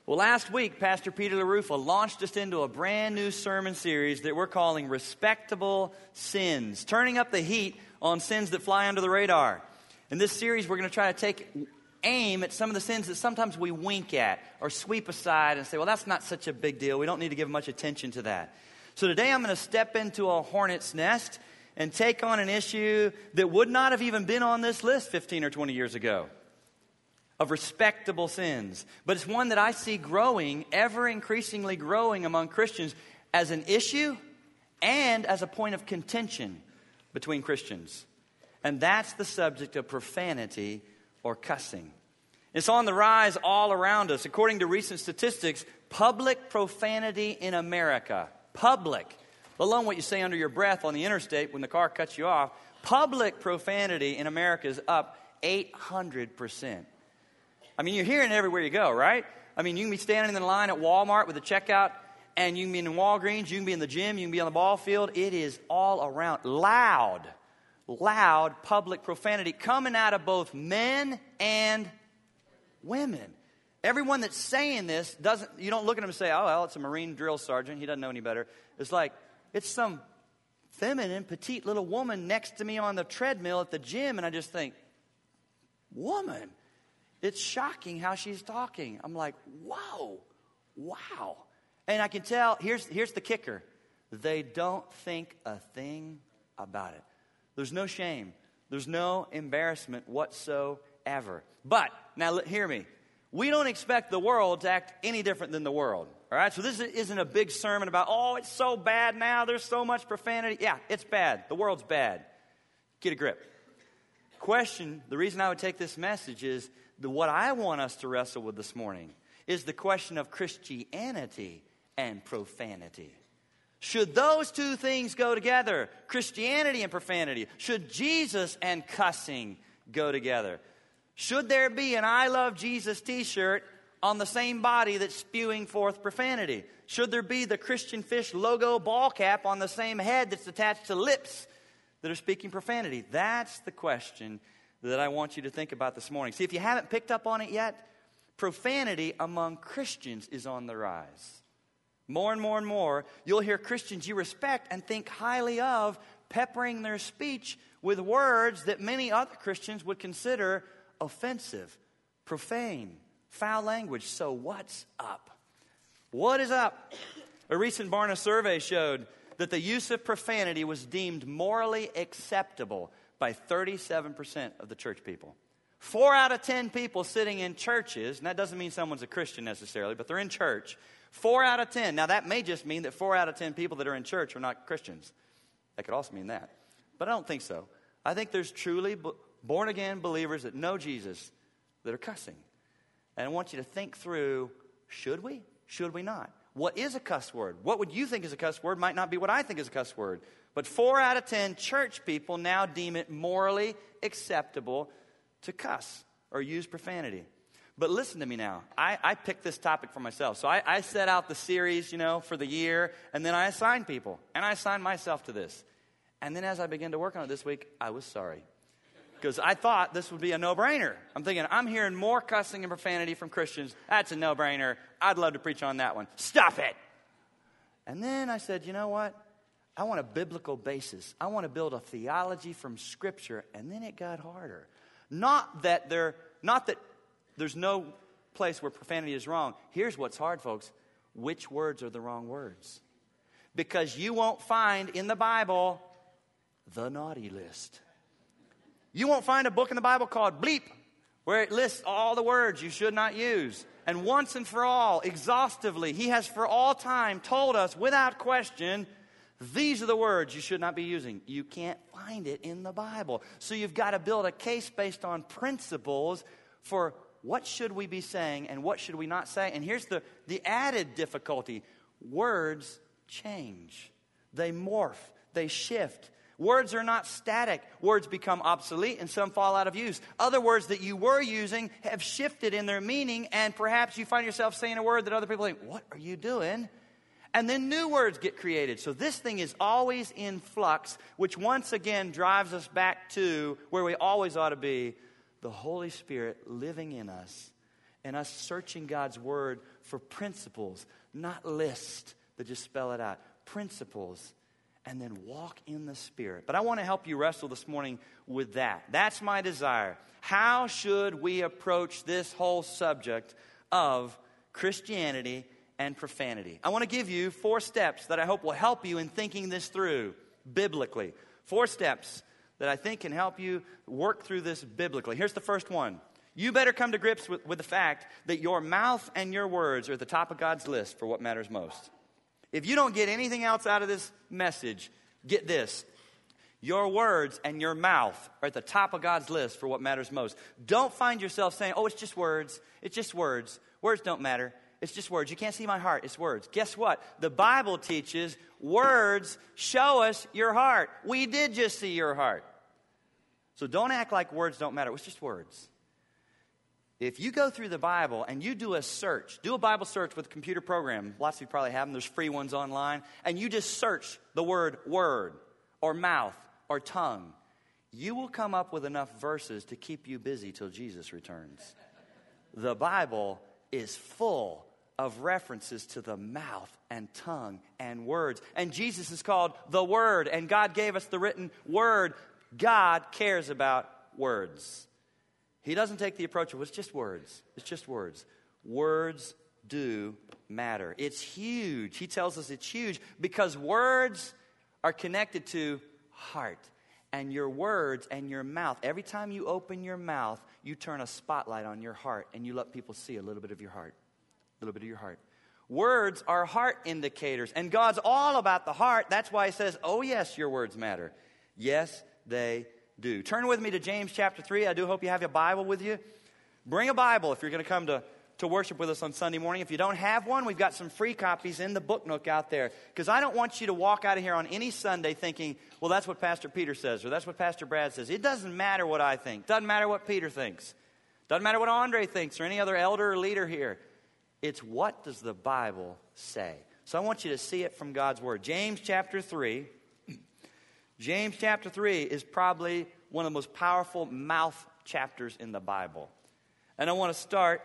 Well, last week, Pastor Peter LaRufa launched us into a brand new sermon series that we're calling Respectable Sins, turning up the heat on sins that fly under the radar. In this series, we're going to try to take aim at some of the sins that sometimes we wink at or sweep aside and say, well, that's not such a big deal. We don't need to give much attention to that. So today I'm going to step into a hornet's nest and take on an issue that would not have even been on this list 15 or 20 years ago, of respectable sins. But it's one that I see growing, ever increasingly growing among Christians as an issue and as a point of contention between Christians. And that's the subject of profanity or cussing. It's on the rise all around us. According to recent statistics, public profanity in America, let alone what you say under your breath on the interstate when the car cuts you off, public profanity in America is up 800%. I mean, you're hearing it everywhere you go, right? I mean, you can be standing in the line at Walmart with the checkout, and you can be in Walgreens, you can be in the gym, you can be on the ball field. It is all around. Loud public profanity coming out of both men and women. Everyone that's saying this you don't look at him and say, oh, well, it's a Marine drill sergeant. He doesn't know any better. It's like, it's some feminine, petite little woman next to me on the treadmill at the gym, and I just think, woman. It's shocking how she's talking. I'm like, whoa, wow. And I can tell, here's the kicker. They don't think a thing about it. There's no shame. There's no embarrassment whatsoever. But, now hear me. We don't expect the world to act any different than the world. All right? So this isn't a big sermon about, oh, it's so bad now. There's so much profanity. Yeah, it's bad. The world's bad. Get a grip. The reason I would take this message is what I want us to wrestle with this morning is the question of Christianity and profanity. Should those two things go together? Christianity and profanity. Should Jesus and cussing go together? Should there be an I Love Jesus t-shirt on the same body that's spewing forth profanity? Should there be the Christian Fish logo ball cap on the same head that's attached to lips that are speaking profanity? That's the question that I want you to think about this morning. See, if you haven't picked up on it yet, profanity among Christians is on the rise. More and more and more, you'll hear Christians you respect and think highly of peppering their speech with words that many other Christians would consider offensive, profane, foul language. So what's up? What is up? A recent Barna survey showed that the use of profanity was deemed morally acceptable by 37% of the church people. 4 out of 10 people sitting in churches, and that doesn't mean someone's a Christian necessarily, but they're in church. 4 out of 10. Now that may just mean that 4 out of 10 people that are in church are not Christians. That could also mean that. But I don't think so. I think there's truly born-again believers that know Jesus that are cussing. And I want you to think through, should we? Should we not? What is a cuss word? What would you think is a cuss word might not be what I think is a cuss word. But 4 out of 10 church people now deem it morally acceptable to cuss or use profanity. But listen to me now. I picked this topic for myself. So I set out the series, for the year, and then I assigned people. And I assigned myself to this. And then as I began to work on it this week, I was sorry. Because I thought this would be a no-brainer. I'm thinking, I'm hearing more cussing and profanity from Christians. That's a no-brainer. I'd love to preach on that one. Stop it! And then I said, you know what? I want a biblical basis. I want to build a theology from Scripture. And then it got harder. Not that there's no place where profanity is wrong. Here's what's hard, folks. Which words are the wrong words? Because you won't find in the Bible the naughty list. You won't find a book in the Bible called Bleep, where it lists all the words you should not use. And once and for all, exhaustively, He has for all time told us without question, these are the words you should not be using. You can't find it in the Bible. So you've got to build a case based on principles for what should we be saying and what should we not say. And here's the added difficulty. Words change. They morph. They shift. Words are not static. Words become obsolete and some fall out of use. Other words that you were using have shifted in their meaning, and perhaps you find yourself saying a word that other people think, what are you doing? And then new words get created. So this thing is always in flux, which once again drives us back to where we always ought to be, the Holy Spirit living in us and us searching God's Word for principles, not lists that just spell it out. Principles, and then walk in the Spirit. But I want to help you wrestle this morning with that. That's my desire. How should we approach this whole subject of Christianity and profanity? I want to give you 4 steps that I hope will help you in thinking this through biblically. 4 steps that I think can help you work through this biblically. Here's the first one. You better come to grips with the fact that your mouth and your words are at the top of God's list for what matters most. If you don't get anything else out of this message, get this. Your words and your mouth are at the top of God's list for what matters most. Don't find yourself saying, oh, it's just words. It's just words. Words don't matter. It's just words. You can't see my heart. It's words. Guess what? The Bible teaches words show us your heart. We did just see your heart. So don't act like words don't matter. It was just words. If you go through the Bible and you do a search, do a Bible search with a computer program. Lots of you probably have them. There's free ones online. And you just search the word or mouth or tongue. You will come up with enough verses to keep you busy till Jesus returns. The Bible is full of references to the mouth and tongue and words. And Jesus is called the Word, and God gave us the written Word. God cares about words. He doesn't take the approach of, it's just words. It's just words. Words do matter. It's huge. He tells us it's huge because words are connected to heart. And your words and your mouth, every time you open your mouth, you turn a spotlight on your heart and you let people see a little bit of your heart. A little bit of your heart. Words are heart indicators. And God's all about the heart. That's why he says, oh yes, your words matter. Yes, they do. Turn with me to James chapter 3. I do hope you have your Bible with you. Bring a Bible if you're going to come to worship with us on Sunday morning. If you don't have one, we've got some free copies in the book nook out there. Because I don't want you to walk out of here on any Sunday thinking, well, that's what Pastor Peter says, or that's what Pastor Brad says. It doesn't matter what I think. Doesn't matter what Peter thinks. Doesn't matter what Andre thinks or any other elder or leader here. It's what does the Bible say? So I want you to see it from God's Word. James chapter 3. James chapter 3 is probably one of the most powerful mouth chapters in the Bible. And I want to start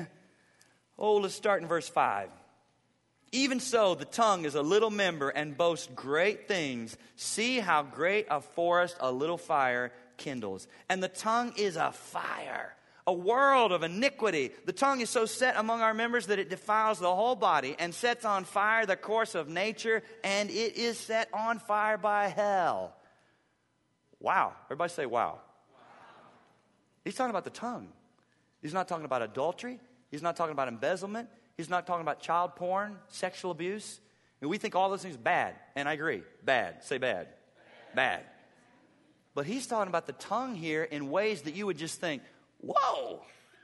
let's start in verse 5. Even so, the tongue is a little member and boasts great things. See how great a forest a little fire kindles. And the tongue is a fire, a world of iniquity. The tongue is so set among our members that it defiles the whole body and sets on fire the course of nature, and it is set on fire by hell. Wow. Everybody say wow. He's talking about the tongue. He's not talking about adultery. He's not talking about embezzlement. He's not talking about child porn, sexual abuse. And we think all those things are bad, and I agree. Bad. Say bad. Bad. But he's talking about the tongue here in ways that you would just think, whoa,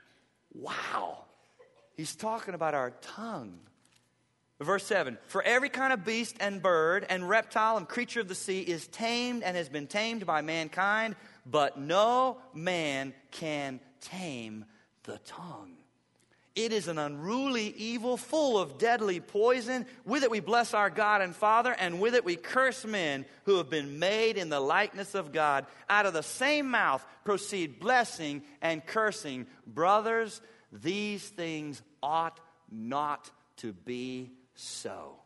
wow. He's talking about our tongue. Verse 7, for every kind of beast and bird and reptile and creature of the sea is tamed and has been tamed by mankind, but no man can tame the tongue. It is an unruly evil full of deadly poison. With it we bless our God and Father, and with it we curse men who have been made in the likeness of God. Out of the same mouth proceed blessing and cursing. Brothers, these things ought not to be so.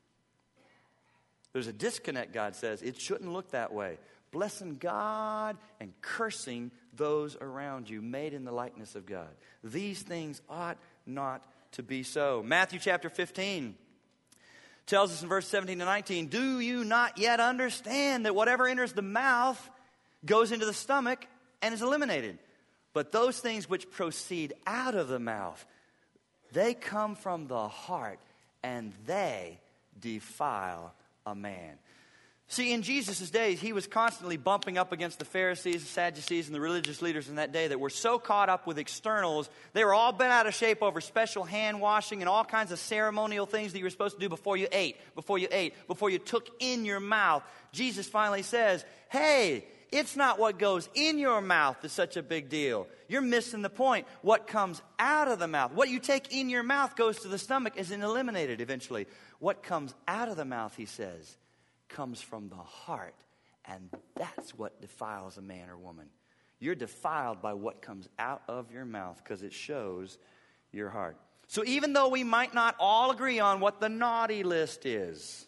There's a disconnect, God says. It shouldn't look that way. Blessing God and cursing those around you, made in the likeness of God. These things ought not to be so. Matthew chapter 15 tells us in verse 17 to 19, do you not yet understand that whatever enters the mouth goes into the stomach and is eliminated? But those things which proceed out of the mouth, they come from the heart, and they defile a man. See, in Jesus' days, he was constantly bumping up against the Pharisees, the Sadducees, and the religious leaders in that day that were so caught up with externals. They were all bent out of shape over special hand washing and all kinds of ceremonial things that you were supposed to do before you ate, before you took in your mouth. Jesus finally says, hey, it's not what goes in your mouth that's such a big deal. You're missing the point. What comes out of the mouth, what you take in your mouth goes to the stomach, isn't eliminated eventually. What comes out of the mouth, he says, comes from the heart, and that's what defiles a man or woman. You're defiled by what comes out of your mouth because it shows your heart. So even though we might not all agree on what the naughty list is,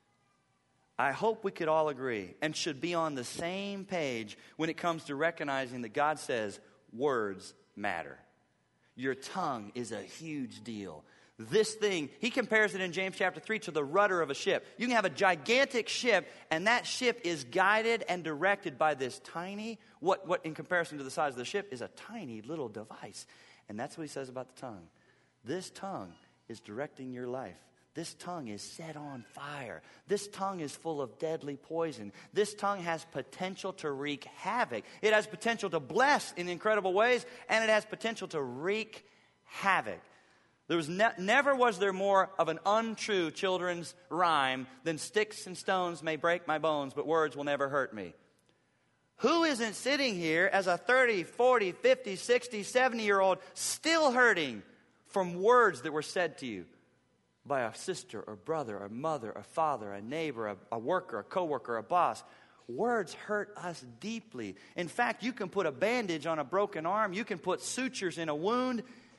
I hope we could all agree and should be on the same page when it comes to recognizing that God says words matter. Your tongue is a huge deal. This thing, he compares it in James chapter 3 to the rudder of a ship. You can have a gigantic ship, and that ship is guided and directed by this tiny, what in comparison to the size of the ship is a tiny little device. And that's what he says about the tongue. This tongue is directing your life. This tongue is set on fire. This tongue is full of deadly poison. This tongue has potential to wreak havoc. It has potential to bless in incredible ways, and it has potential to wreak havoc. There was never was there more of an untrue children's rhyme than sticks and stones may break my bones, but words will never hurt me. Who isn't sitting here as a 30, 40, 50, 60, 70-year-old still hurting from words that were said to you by a sister or brother or mother or father, a neighbor, a worker, a coworker, a boss? Words hurt us deeply. In fact, you can put a bandage on a broken arm. You can put sutures in a wound.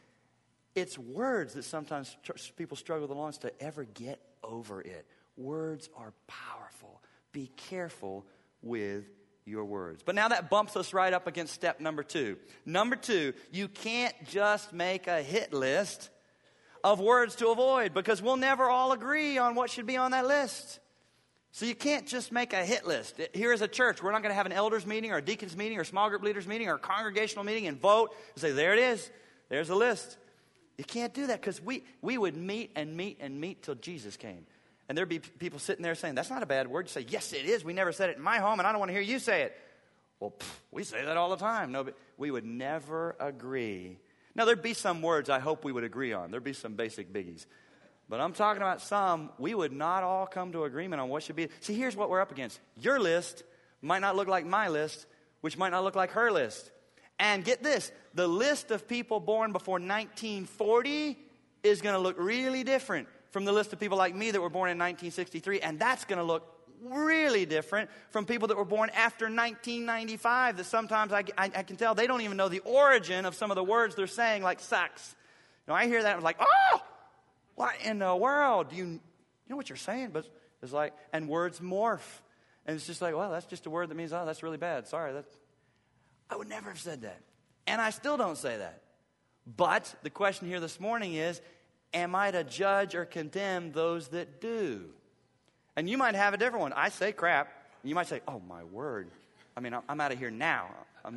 It's words that sometimes people struggle the longest to ever get over it. Words are powerful. Be careful with your words. But now that bumps us right up against step number 2. Number 2, you can't just make a hit list of words to avoid, because we'll never all agree on what should be on that list. So you can't just make a hit list. Here is a church. We're not going to have an elders meeting or a deacons meeting or small group leaders meeting or a congregational meeting and vote and say, there it is. There's a list. You can't do that, because we would meet and meet and meet till Jesus came. And there'd be people sitting there saying, that's not a bad word. You say, yes, it is. We never said it in my home, and I don't want to hear you say it. Well, we say that all the time. No, but we would never agree. Now, there'd be some words I hope we would agree on. There'd be some basic biggies. But I'm talking about some we would not all come to agreement on what should be. See, here's what we're up against. Your list might not look like my list, which might not look like her list. And get this, the list of people born before 1940 is going to look really different from the list of people like me that were born in 1963. And that's going to look really different from people that were born after 1995, that sometimes I can tell they don't even know the origin of some of the words they're saying, like sex. You know, I hear that and I'm like, oh, what in the world? Do you know what you're saying? But it's like, and words morph. And it's just like, well, that's just a word that means, oh, that's really bad. Sorry. I would never have said that. And I still don't say that. But the question here this morning is, am I to judge or condemn those that do? And you might have a different one. I say crap. And you might say, oh, my word. I mean, I'm out of here now.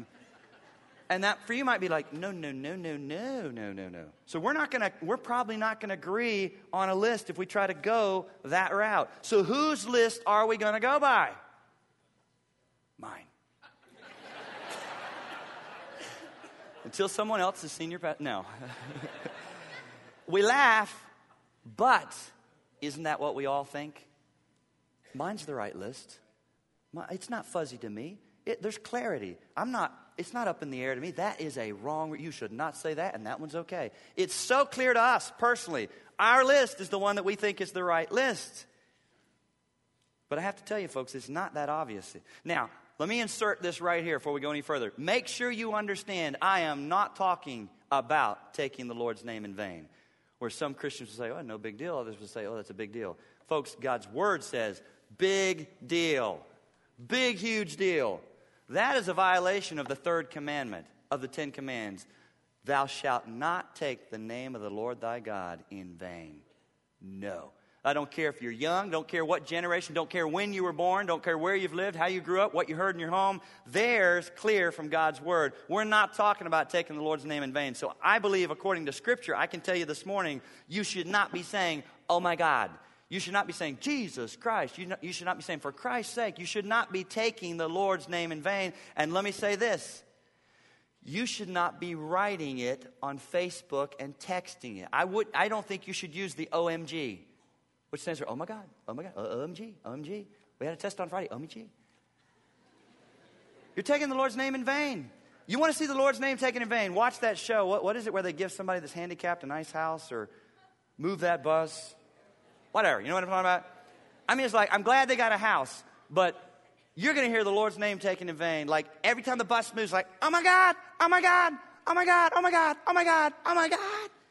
And that for you might be like, no. So we're probably not going to agree on a list if we try to go that route. So whose list are we going to go by? Mine. Until someone else has seen your past. No. We laugh, but isn't that what we all think? Mine's the right list. It's not fuzzy to me. There's clarity. It's not up in the air to me. That is a wrong. You should not say that, and that one's okay. It's so clear to us personally. Our list is the one that we think is the right list. But I have to tell you, folks, it's not that obvious. Now, let me insert this right here before we go any further. Make sure you understand I am not talking about taking the Lord's name in vain. Where some Christians will say, oh, no big deal. Others will say, oh, that's a big deal. Folks, God's word says, big deal. Big, huge deal. That is a violation of the third commandment of the 10 commands. Thou shalt not take the name of the Lord thy God in vain. No. I don't care if you're young, don't care what generation, don't care when you were born, don't care where you've lived, how you grew up, what you heard in your home. There's clear from God's word. We're not talking about taking the Lord's name in vain. So I believe, according to Scripture, I can tell you this morning, you should not be saying, oh my God. You should not be saying, Jesus Christ. You should not be saying, for Christ's sake. You should not be taking the Lord's name in vain. And let me say this. You should not be writing it on Facebook and texting it. I don't think you should use the OMG. Which stands for, oh my God, OMG. We had a test on Friday, OMG. You're taking the Lord's name in vain. You want to see the Lord's name taken in vain? Watch that show. What is it where they give somebody that's handicapped a nice house or move that bus? Whatever, you know what I'm talking about? I mean, it's like, I'm glad they got a house, but you're going to hear the Lord's name taken in vain. Like, every time the bus moves, like, oh my God, oh my God, oh my God, oh my God, oh my God, oh my God.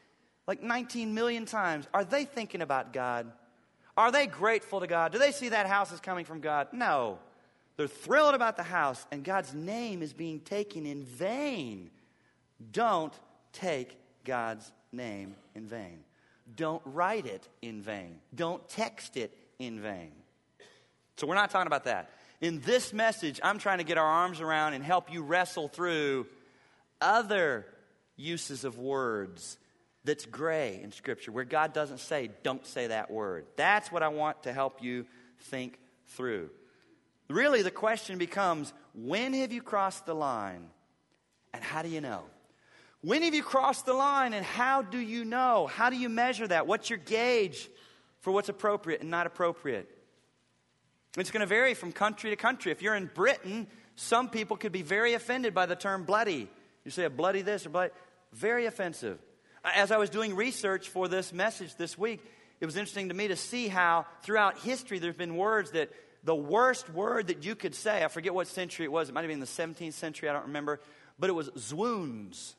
like 19 million times, are they thinking about God? Are they grateful to God? Do they see that house is coming from God? No. They're thrilled about the house, and God's name is being taken in vain. Don't take God's name in vain. Don't write it in vain. Don't text it in vain. So we're not talking about that. In this message, I'm trying to get our arms around and help you wrestle through other uses of words that's gray in Scripture, where God doesn't say, don't say that word. That's what I want to help you think through. Really, the question becomes, when have you crossed the line, and how do you know? When have you crossed the line, and how do you know? How do you measure that? What's your gauge for what's appropriate and not appropriate? It's going to vary from country to country. If you're in Britain, some people could be very offended by the term bloody. You say a bloody this or bloody, very offensive. As I was doing research for this message this week, it was interesting to me to see how throughout history there's been words that the worst word that you could say, I forget what century it was, it might have been the 17th century, I don't remember, but it was swoons.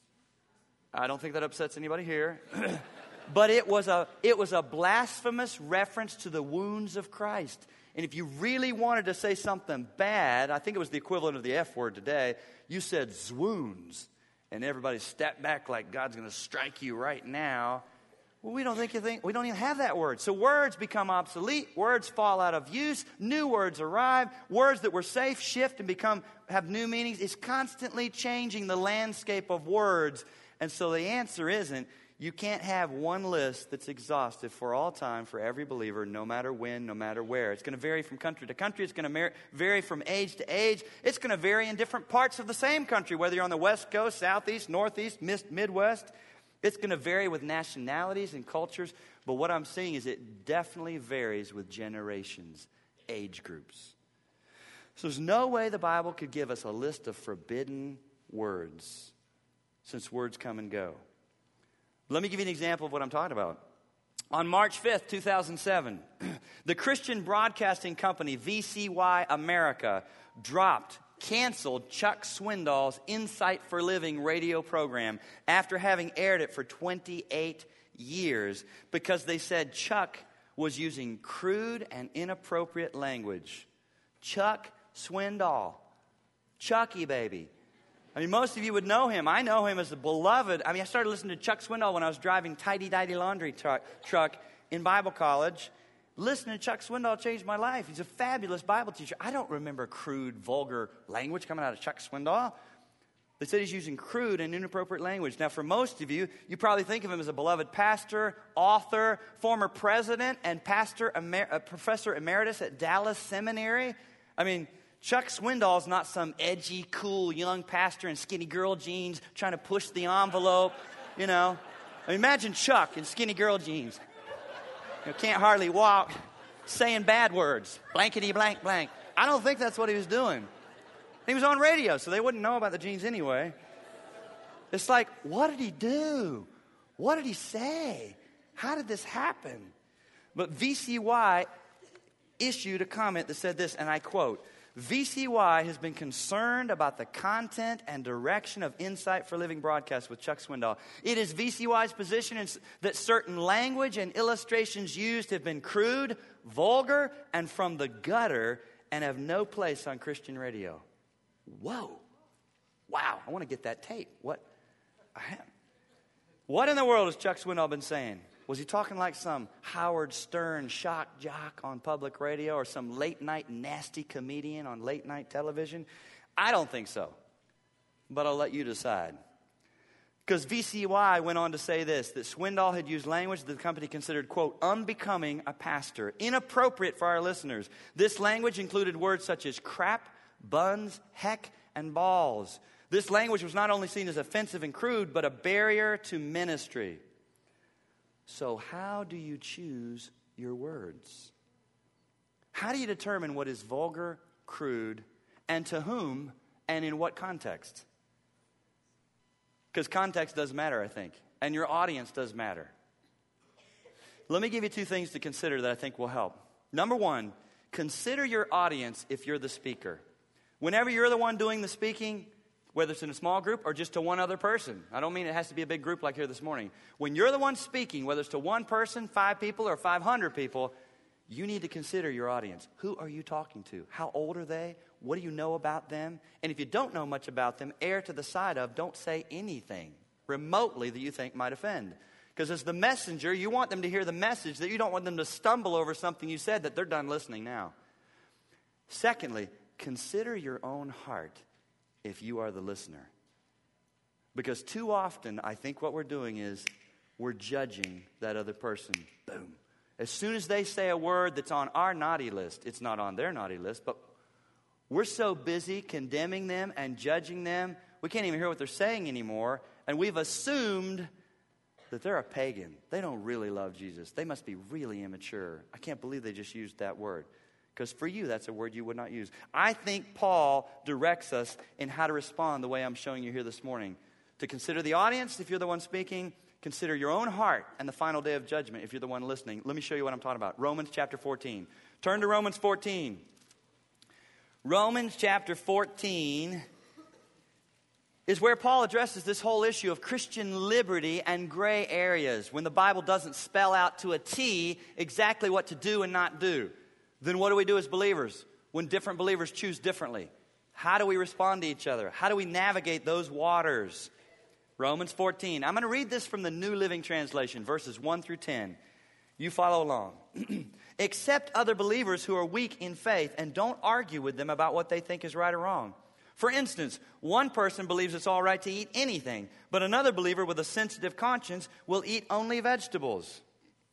I don't think that upsets anybody here. But it was a blasphemous reference to the wounds of Christ. And if you really wanted to say something bad, I think it was the equivalent of the F word today, you said swoons. And everybody stepped back like God's going to strike you right now. Well, we don't even have that word. So words become obsolete. Words fall out of use. New words arrive. Words that were safe shift and have new meanings. It's constantly changing the landscape of words. And so the answer isn't, you can't have one list that's exhaustive for all time for every believer, no matter when, no matter where. It's going to vary from country to country. It's going to vary from age to age. It's going to vary in different parts of the same country, whether you're on the West Coast, Southeast, Northeast, Midwest. It's going to vary with nationalities and cultures. But what I'm saying is it definitely varies with generations, age groups. So there's no way the Bible could give us a list of forbidden words, since words come and go. Let me give you an example of what I'm talking about. On March 5th, 2007, the Christian Broadcasting Company, VCY America, canceled Chuck Swindoll's Insight for Living radio program after having aired it for 28 years because they said Chuck was using crude and inappropriate language. Chuck Swindoll. Chucky, baby. I mean, most of you would know him. I know him as a beloved. I started listening to Chuck Swindoll when I was driving tidy-dighty laundry truck in Bible college. Listening to Chuck Swindoll changed my life. He's a fabulous Bible teacher. I don't remember crude, vulgar language coming out of Chuck Swindoll. They said he's using crude and inappropriate language. Now, for most of you, you probably think of him as a beloved pastor, author, former president, and professor emeritus at Dallas Seminary. Chuck Swindoll's not some edgy, cool, young pastor in skinny girl jeans trying to push the envelope, Imagine Chuck in skinny girl jeans. Can't hardly walk, saying bad words, blankety blank blank. I don't think that's what he was doing. He was on radio, so they wouldn't know about the jeans anyway. It's like, what did he do? What did he say? How did this happen? But VCY issued a comment that said this, and I quote, VCY has been concerned about the content and direction of Insight for Living broadcasts with Chuck Swindoll. It is VCY's position that certain language and illustrations used have been crude, vulgar, and from the gutter and have no place on Christian radio. Whoa. Wow. I want to get that tape. What in the world has Chuck Swindoll been saying? Was he talking like some Howard Stern shock jock on public radio or some late-night nasty comedian on late-night television? I don't think so, but I'll let you decide. Because VCY went on to say this, that Swindoll had used language that the company considered, quote, unbecoming a pastor, inappropriate for our listeners. This language included words such as crap, buns, heck, and balls. This language was not only seen as offensive and crude, but a barrier to ministry. So how do you choose your words? How do you determine what is vulgar, crude, and to whom, and in what context? Because context does matter, I think, and your audience does matter. Let me give you two things to consider that I think will help. Number one, consider your audience if you're the speaker. Whenever you're the one doing the speaking, whether it's in a small group or just to one other person. I don't mean it has to be a big group like here this morning. When you're the one speaking, whether it's to one person, 5 people, or 500 people, you need to consider your audience. Who are you talking to? How old are they? What do you know about them? And if you don't know much about them, err to the side of, don't say anything remotely that you think might offend. Because as the messenger, you want them to hear the message, that you don't want them to stumble over something you said that they're done listening now. Secondly, consider your own heart if you are the listener. Because too often, I think what we're doing is we're judging that other person. Boom. As soon as they say a word that's on our naughty list, it's not on their naughty list, but we're so busy condemning them and judging them, we can't even hear what they're saying anymore, and we've assumed that they're a pagan. They don't really love Jesus. They must be really immature. I can't believe they just used that word. Because for you, that's a word you would not use. I think Paul directs us in how to respond the way I'm showing you here this morning. To consider the audience if you're the one speaking. Consider your own heart and the final day of judgment if you're the one listening. Let me show you what I'm talking about. Romans chapter 14. Turn to Romans 14. Romans chapter 14 is where Paul addresses this whole issue of Christian liberty and gray areas. When the Bible doesn't spell out to a T exactly what to do and not do. Then what do we do as believers when different believers choose differently? How do we respond to each other? How do we navigate those waters? Romans 14. I'm going to read this from the New Living Translation, verses 1 through 10. You follow along. Accept other believers who are weak in faith and don't argue with them about what they think is right or wrong. For instance, one person believes it's all right to eat anything, but another believer with a sensitive conscience will eat only vegetables.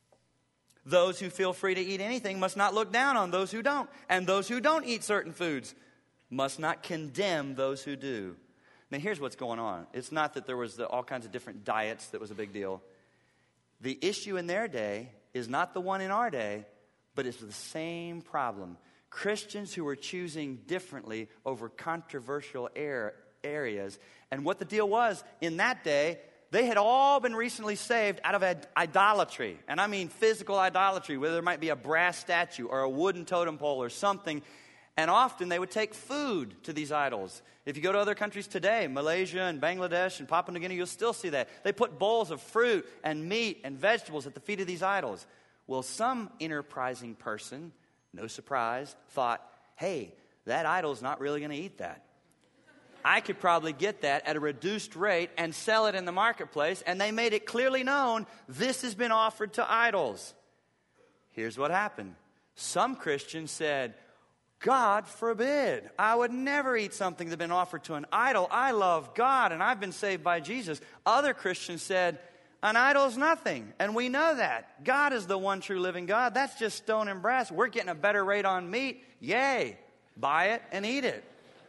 Those who feel free to eat anything must not look down on those who don't, and those who don't eat certain foods must not condemn those who do. Now, here's what's going on. It's not that there was all kinds of different diets that was a big deal. The issue in their day is not the one in our day, but it's the same problem. Christians who were choosing differently over controversial areas. And what the deal was in that day, they had all been recently saved out of idolatry. And I mean physical idolatry, where there might be a brass statue or a wooden totem pole or something. And often they would take food to these idols. If you go to other countries today, Malaysia and Bangladesh and Papua New Guinea, you'll still see that. They put bowls of fruit and meat and vegetables at the feet of these idols. Well, some enterprising person, no surprise, thought, hey, that idol's not really going to eat that. I could probably get that at a reduced rate and sell it in the marketplace. And they made it clearly known this has been offered to idols. Here's what happened. Some Christians said, God forbid. I would never eat something that had been offered to an idol. I love God and I've been saved by Jesus. Other Christians said, an idol's nothing. And we know that. God is the one true living God. That's just stone and brass. We're getting a better rate on meat. Yay. Buy it and eat it.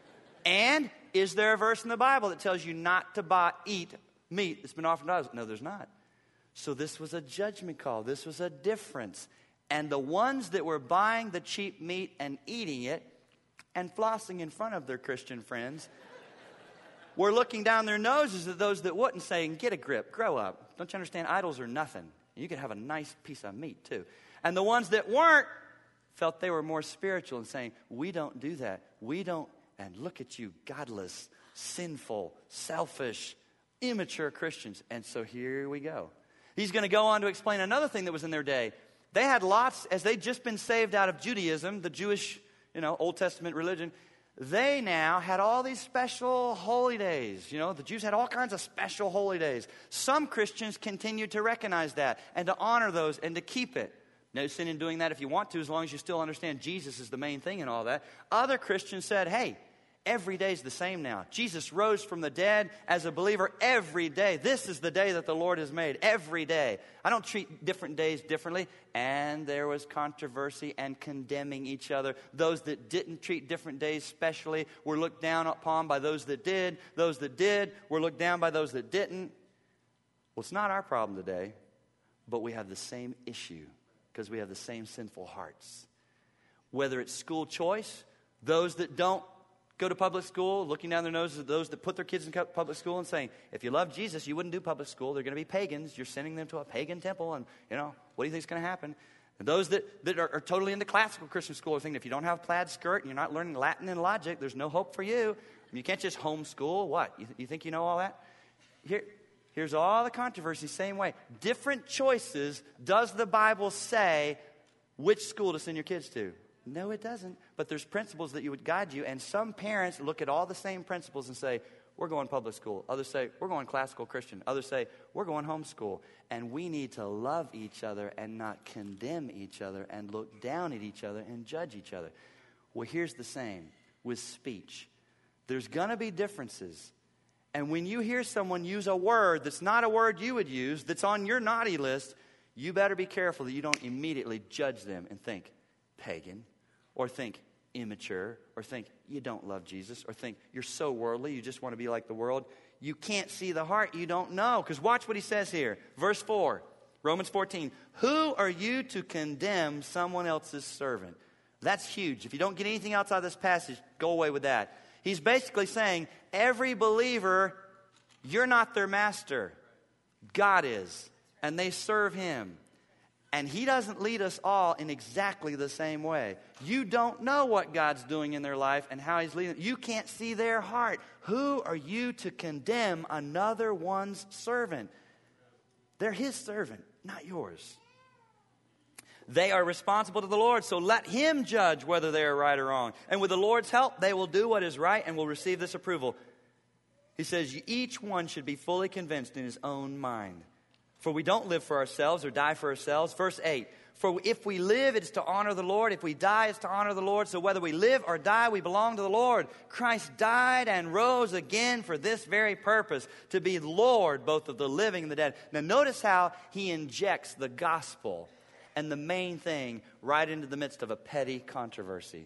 And is there a verse in the Bible that tells you not to eat meat that's been offered to idols? No, there's not. So this was a judgment call. This was a difference. And the ones that were buying the cheap meat and eating it and flossing in front of their Christian friends were looking down their noses at those that wouldn't, saying, get a grip, grow up. Don't you understand? Idols are nothing. You can have a nice piece of meat too. And the ones that weren't felt they were more spiritual and saying, we don't do that. We don't. And look at you, godless, sinful, selfish, immature Christians. And so here we go. He's going to go on to explain another thing that was in their day. They had lots, as they'd just been saved out of Judaism, the Jewish, Old Testament religion. They now had all these special holy days. The Jews had all kinds of special holy days. Some Christians continued to recognize that and to honor those and to keep it. No sin in doing that if you want to, as long as you still understand Jesus is the main thing and all that. Other Christians said, hey, every day's the same now. Jesus rose from the dead as a believer every day. This is the day that the Lord has made, every day. I don't treat different days differently. And there was controversy and condemning each other. Those that didn't treat different days specially were looked down upon by those that did. Those that did were looked down by those that didn't. Well, it's not our problem today, but we have the same issue because we have the same sinful hearts. Whether it's school choice, those that don't go to public school, looking down their noses at those that put their kids in public school and saying, if you love Jesus, you wouldn't do public school. They're going to be pagans. You're sending them to a pagan temple, and, what do you think is going to happen? And those that are totally into classical Christian school are thinking, if you don't have a plaid skirt and you're not learning Latin and logic, there's no hope for you. You can't just homeschool. What? You think you know all that? Here's all the controversy, same way. Different choices. Does the Bible say which school to send your kids to? No, it doesn't. But there's principles that you would guide you. And some parents look at all the same principles and say, we're going public school. Others say, we're going classical Christian. Others say, we're going homeschool. And we need to love each other and not condemn each other and look down at each other and judge each other. Well, here's the same with speech. There's going to be differences. And when you hear someone use a word that's not a word you would use, that's on your naughty list, you better be careful that you don't immediately judge them and think, pagan, or think, immature, or think, you don't love Jesus, or think, you're so worldly, you just want to be like the world. You can't see the heart, you don't know. Because watch what he says here. Verse 4, Romans 14. Who are you to condemn someone else's servant? That's huge. If you don't get anything else out of this passage, go away with that. He's basically saying, every believer, you're not their master. God is. And they serve him. And he doesn't lead us all in exactly the same way. You don't know what God's doing in their life and how he's leading them. You can't see their heart. Who are you to condemn another one's servant? They're his servant, not yours. They are responsible to the Lord, so let him judge whether they are right or wrong. And with the Lord's help, they will do what is right and will receive this approval. He says, each one should be fully convinced in his own mind. For we don't live for ourselves or die for ourselves. Verse 8, for if we live, it's to honor the Lord. If we die, it's to honor the Lord. So whether we live or die, we belong to the Lord. Christ died and rose again for this very purpose, to be Lord both of the living and the dead. Now notice how he injects the gospel and the main thing right into the midst of a petty controversy.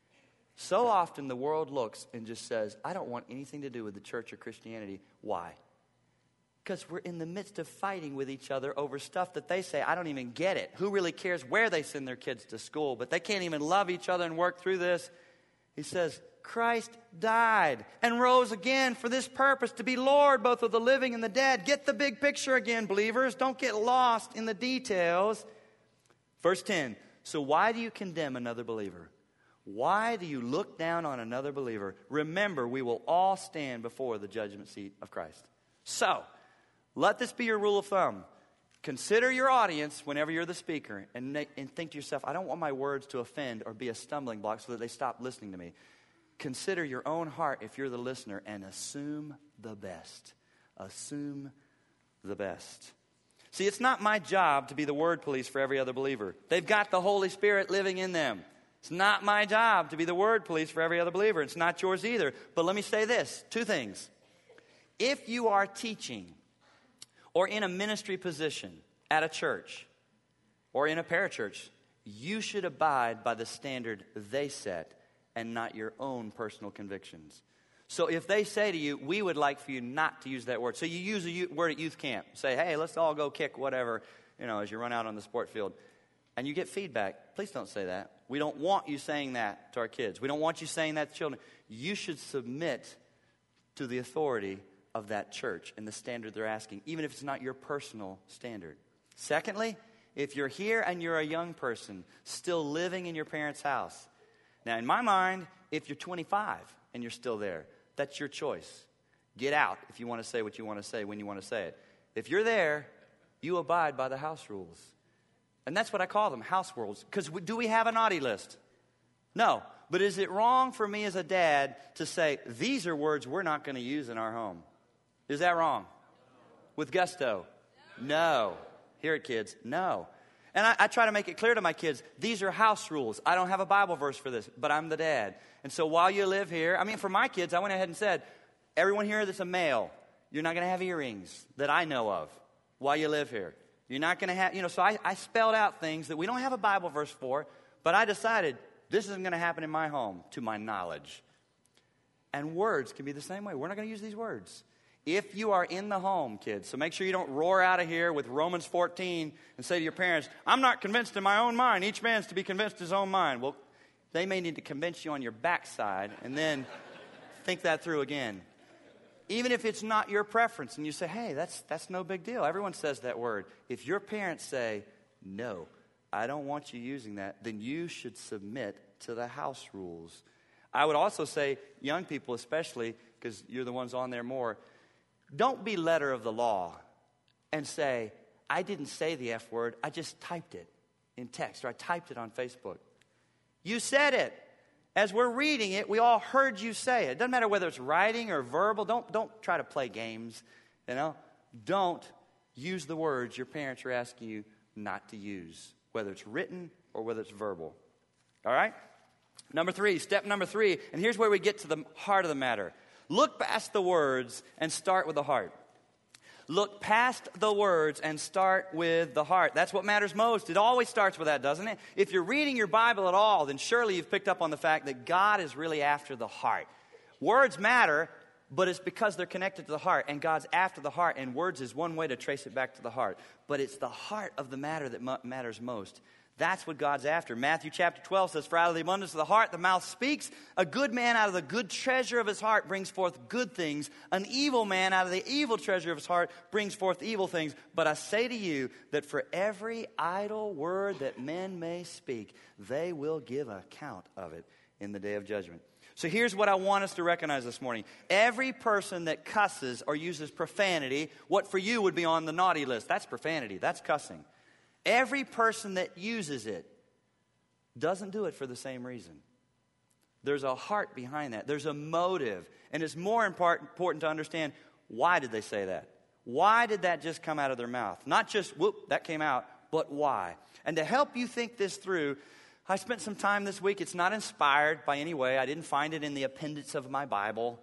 So often the world looks and just says, I don't want anything to do with the church or Christianity. Why? Because we're in the midst of fighting with each other over stuff that they say, I don't even get it. Who really cares where they send their kids to school? But they can't even love each other and work through this. He says, Christ died and rose again for this purpose, to be Lord both of the living and the dead. Get the big picture again, believers. Don't get lost in the details. Verse 10, so why do you condemn another believer? Why do you look down on another believer? Remember, we will all stand before the judgment seat of Christ. So, let this be your rule of thumb. Consider your audience whenever you're the speaker and think to yourself, I don't want my words to offend or be a stumbling block so that they stop listening to me. Consider your own heart if you're the listener and assume the best. Assume the best. See, it's not my job to be the word police for every other believer. They've got the Holy Spirit living in them. It's not my job to be the word police for every other believer. It's not yours either. But let me say this, two things. If you are teaching or in a ministry position at a church or in a parachurch, you should abide by the standard they set and not your own personal convictions. So if they say to you, we would like for you not to use that word. So you use a word at youth camp. Say, hey, let's all go kick whatever, as you run out on the sport field. And you get feedback. Please don't say that. We don't want you saying that to our kids. We don't want you saying that to children. You should submit to the authority of that church and the standard they're asking, even if it's not your personal standard. Secondly, if you're here and you're a young person still living in your parents' house. Now, in my mind, if you're 25 and you're still there, that's your choice. Get out if you want to say what you want to say when you want to say it. If you're there, you abide by the house rules. And that's what I call them, house rules. Because do we have a naughty list? No. But is it wrong for me as a dad to say, these are words we're not going to use in our home? Is that wrong? With gusto? No. Hear it, kids. No. And I try to make it clear to my kids, these are house rules. I don't have a Bible verse for this, but I'm the dad. And so while you live here, for my kids, I went ahead and said, everyone here that's a male, you're not going to have earrings that I know of while you live here. You're not going to have, so I spelled out things that we don't have a Bible verse for, but I decided this isn't going to happen in my home, to my knowledge. And words can be the same way. We're not going to use these words. If you are in the home, kids, so make sure you don't roar out of here with Romans 14 and say to your parents, I'm not convinced in my own mind. Each man's to be convinced in his own mind. Well, they may need to convince you on your backside and then think that through again. Even if it's not your preference and you say, hey, that's no big deal. Everyone says that word. If your parents say, no, I don't want you using that, then you should submit to the house rules. I would also say, young people especially, because you're the ones on there more, don't be letter of the law and say, I didn't say the F word, I just typed it in text, or I typed it on Facebook. You said it. As we're reading it, we all heard you say it. It doesn't matter whether it's writing or verbal. Don't try to play games, Don't use the words your parents are asking you not to use, whether it's written or whether it's verbal. All right? Step number 3, and here's where we get to the heart of the matter. Look past the words and start with the heart. Look past the words and start with the heart. That's what matters most. It always starts with that, doesn't it? If you're reading your Bible at all, then surely you've picked up on the fact that God is really after the heart. Words matter, but it's because they're connected to the heart, and God's after the heart, and words is one way to trace it back to the heart. But it's the heart of the matter that matters most. That's what God's after. Matthew chapter 12 says, for out of the abundance of the heart, the mouth speaks. A good man out of the good treasure of his heart brings forth good things. An evil man out of the evil treasure of his heart brings forth evil things. But I say to you that for every idle word that men may speak, they will give account of it in the day of judgment. So here's what I want us to recognize this morning. Every person that cusses or uses profanity, what for you would be on the naughty list, that's profanity, that's cussing. Every person that uses it doesn't do it for the same reason. There's a heart behind that. There's a motive. And it's more important to understand, why did they say that? Why did that just come out of their mouth? Not just, whoop, that came out, but why? And to help you think this through, I spent some time this week. It's not inspired by any way. I didn't find it in the appendix of my Bible.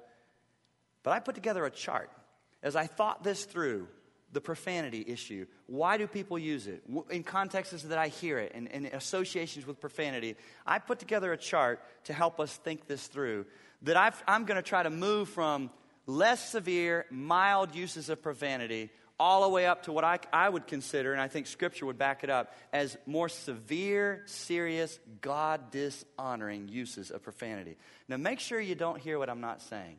But I put together a chart. As I thought this through, the profanity issue. Why do people use it? In contexts that I hear it, and in associations with profanity, I put together a chart to help us think this through. That I'm going to try to move from less severe, mild uses of profanity all the way up to what I would consider, and I think Scripture would back it up, as more severe, serious, God-dishonoring uses of profanity. Now, make sure you don't hear what I'm not saying.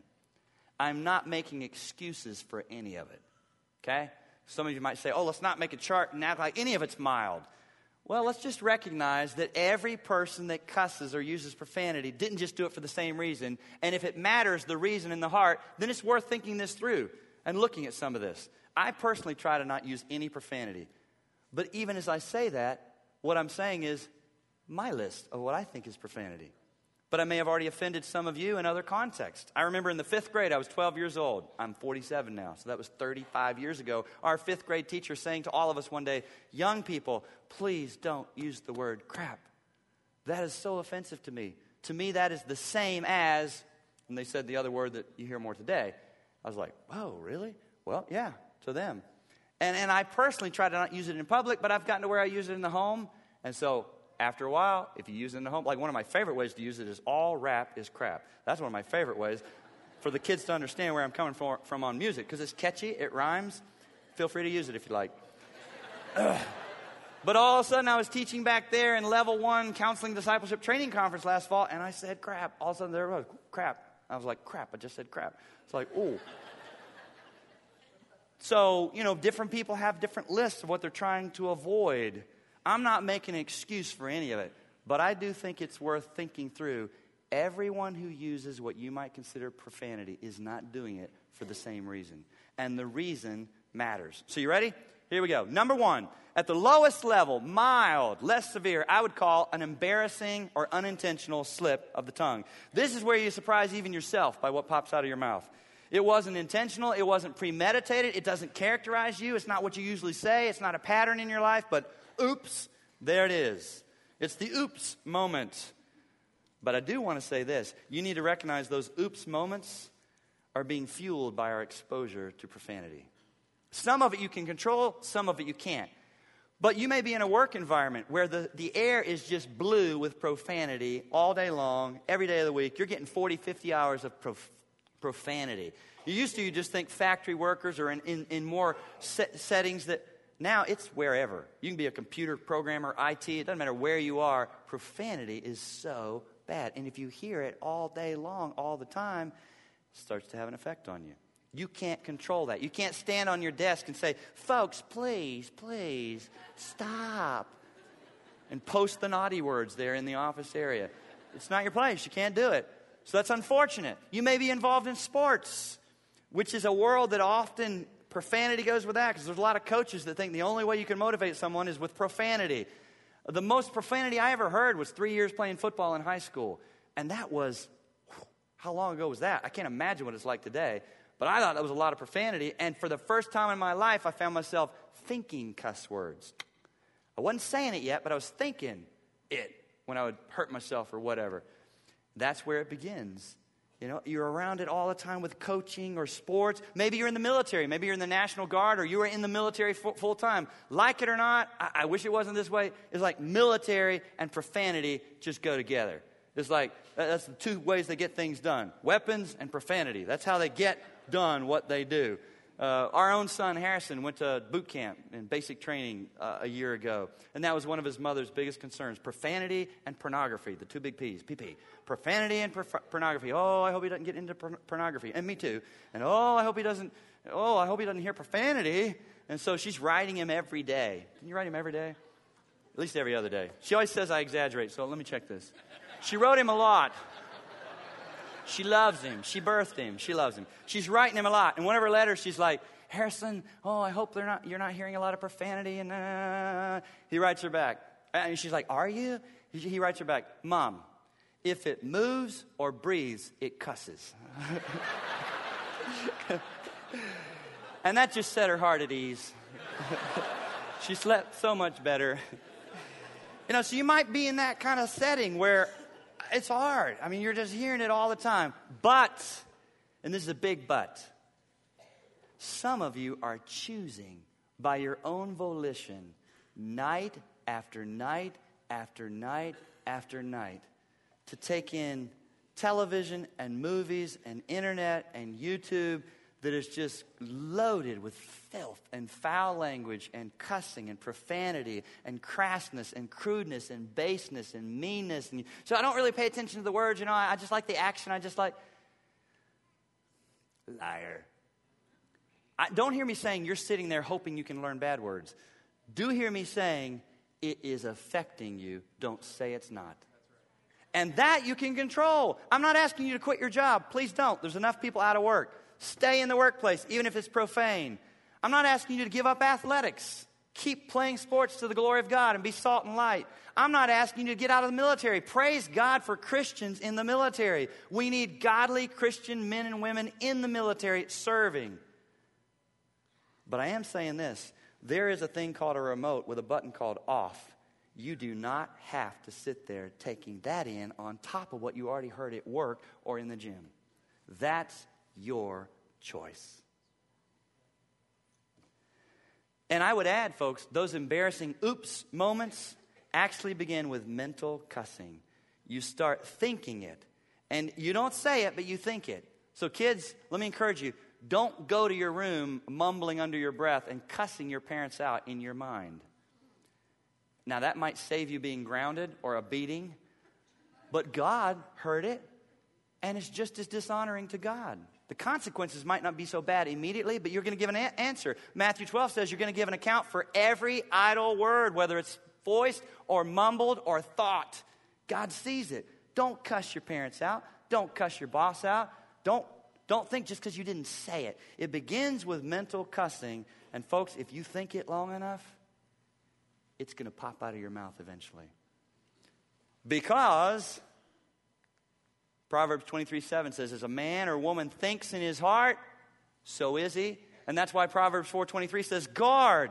I'm not making excuses for any of it. Okay? Some of you might say, let's not make a chart and act like any of it's mild. Well, let's just recognize that every person that cusses or uses profanity didn't just do it for the same reason. And if it matters, the reason in the heart, then it's worth thinking this through and looking at some of this. I personally try to not use any profanity. But even as I say that, what I'm saying is my list of what I think is profanity. But I may have already offended some of you in other contexts. I remember in the 5th grade, I was 12 years old. I'm 47 now, so that was 35 years ago. Our 5th grade teacher saying to all of us one day, young people, please don't use the word crap. That is so offensive to me. To me, that is the same as, and they said the other word that you hear more today. I was like, oh, really? Well, yeah, to them. And I personally try to not use it in public, but I've gotten to where I use it in the home. And so after a while, if you use it in the home, like one of my favorite ways to use it is all rap is crap. That's one of my favorite ways for the kids to understand where I'm coming from on music, because it's catchy, it rhymes. Feel free to use it if you like. But all of a sudden, I was teaching back there in Level 1 Counseling Discipleship Training Conference last fall, and I said crap. All of a sudden, there it was, crap. I was like, crap, I just said crap. It's like, ooh. So, different people have different lists of what they're trying to avoid. I'm not making an excuse for any of it, but I do think it's worth thinking through. Everyone who uses what you might consider profanity is not doing it for the same reason. And the reason matters. So you ready? Here we go. Number 1, at the lowest level, mild, less severe, I would call an embarrassing or unintentional slip of the tongue. This is where you surprise even yourself by what pops out of your mouth. It wasn't intentional. It wasn't premeditated. It doesn't characterize you. It's not what you usually say. It's not a pattern in your life, but oops, there it is. It's the oops moment. But I do want to say this. You need to recognize those oops moments are being fueled by our exposure to profanity. Some of it you can control, some of it you can't. But you may be in a work environment where the air is just blue with profanity all day long, every day of the week. You're getting 40, 50 hours of profanity. You just think factory workers or in more settings that now it's wherever. You can be a computer programmer, IT, it doesn't matter where you are. Profanity is so bad. And if you hear it all day long, all the time, it starts to have an effect on you. You can't control that. You can't stand on your desk and say, folks, please, please, stop. And post the naughty words there in the office area. It's not your place. You can't do it. So that's unfortunate. You may be involved in sports, which is a world that often profanity goes with that, because there's a lot of coaches that think the only way you can motivate someone is with profanity. The most profanity I ever heard was 3 years playing football in high school. And that was, how long ago was that? I can't imagine what it's like today. But I thought that was a lot of profanity. And for the first time in my life, I found myself thinking cuss words. I wasn't saying it yet, but I was thinking it when I would hurt myself or whatever. That's where it begins. You know, you're around it all the time with coaching or sports. Maybe you're in the military. Maybe you're in the National Guard, or you are in the military full time. Like it or not, I wish it wasn't this way. It's like military and profanity just go together. It's like, that's the two ways they get things done. Weapons and profanity. That's how they get done what they do. Our own son, Harrison, went to boot camp and basic training a year ago. And that was one of his mother's biggest concerns. Profanity and pornography, the two big P's, PP. Profanity and pornography. Oh, I hope he doesn't get into pornography. And me too. And I hope he doesn't hear profanity. And so she's writing him every day. Can you write him every day? At least every other day. She always says I exaggerate, so let me check this. She wrote him a lot. She loves him. She birthed him. She loves him. She's writing him a lot. In one of her letters, she's like, Harrison, I hope you're not hearing a lot of profanity. And he writes her back. And she's like, are you? He writes her back, Mom, if it moves or breathes, it cusses. And that just set her heart at ease. She slept so much better. So you might be in that kind of setting where it's hard. I mean, you're just hearing it all the time. But, and this is a big but, some of you are choosing by your own volition, night after night after night after night, to take in television and movies and internet and YouTube that is just loaded with filth and foul language and cussing and profanity and crassness and crudeness and baseness and meanness. And so I don't really pay attention to the words, I just like the action. I just like, liar. Don't hear me saying you're sitting there hoping you can learn bad words. Do hear me saying it is affecting you. Don't say it's not. And that you can control. I'm not asking you to quit your job. Please don't. There's enough people out of work. Stay in the workplace, even if it's profane. I'm not asking you to give up athletics. Keep playing sports to the glory of God and be salt and light. I'm not asking you to get out of the military. Praise God for Christians in the military. We need godly Christian men and women in the military serving. But I am saying this. There is a thing called a remote with a button called off. You do not have to sit there taking that in on top of what you already heard at work or in the gym. That's your choice. And I would add, folks, those embarrassing oops moments actually begin with mental cussing. You start thinking it. And you don't say it, but you think it. So kids, let me encourage you. Don't go to your room mumbling under your breath and cussing your parents out in your mind. Now, that might save you being grounded or a beating. But God heard it, and it's just as dishonoring to God. The consequences might not be so bad immediately, but you're going to give an answer. Matthew 12 says you're going to give an account for every idle word, whether it's voiced or mumbled or thought. God sees it. Don't cuss your parents out. Don't cuss your boss out. Don't think just because you didn't say it. It begins with mental cussing. And folks, if you think it long enough, it's going to pop out of your mouth eventually. Because Proverbs 23:7 says, as a man or woman thinks in his heart, so is he. And that's why Proverbs 4:23 says, guard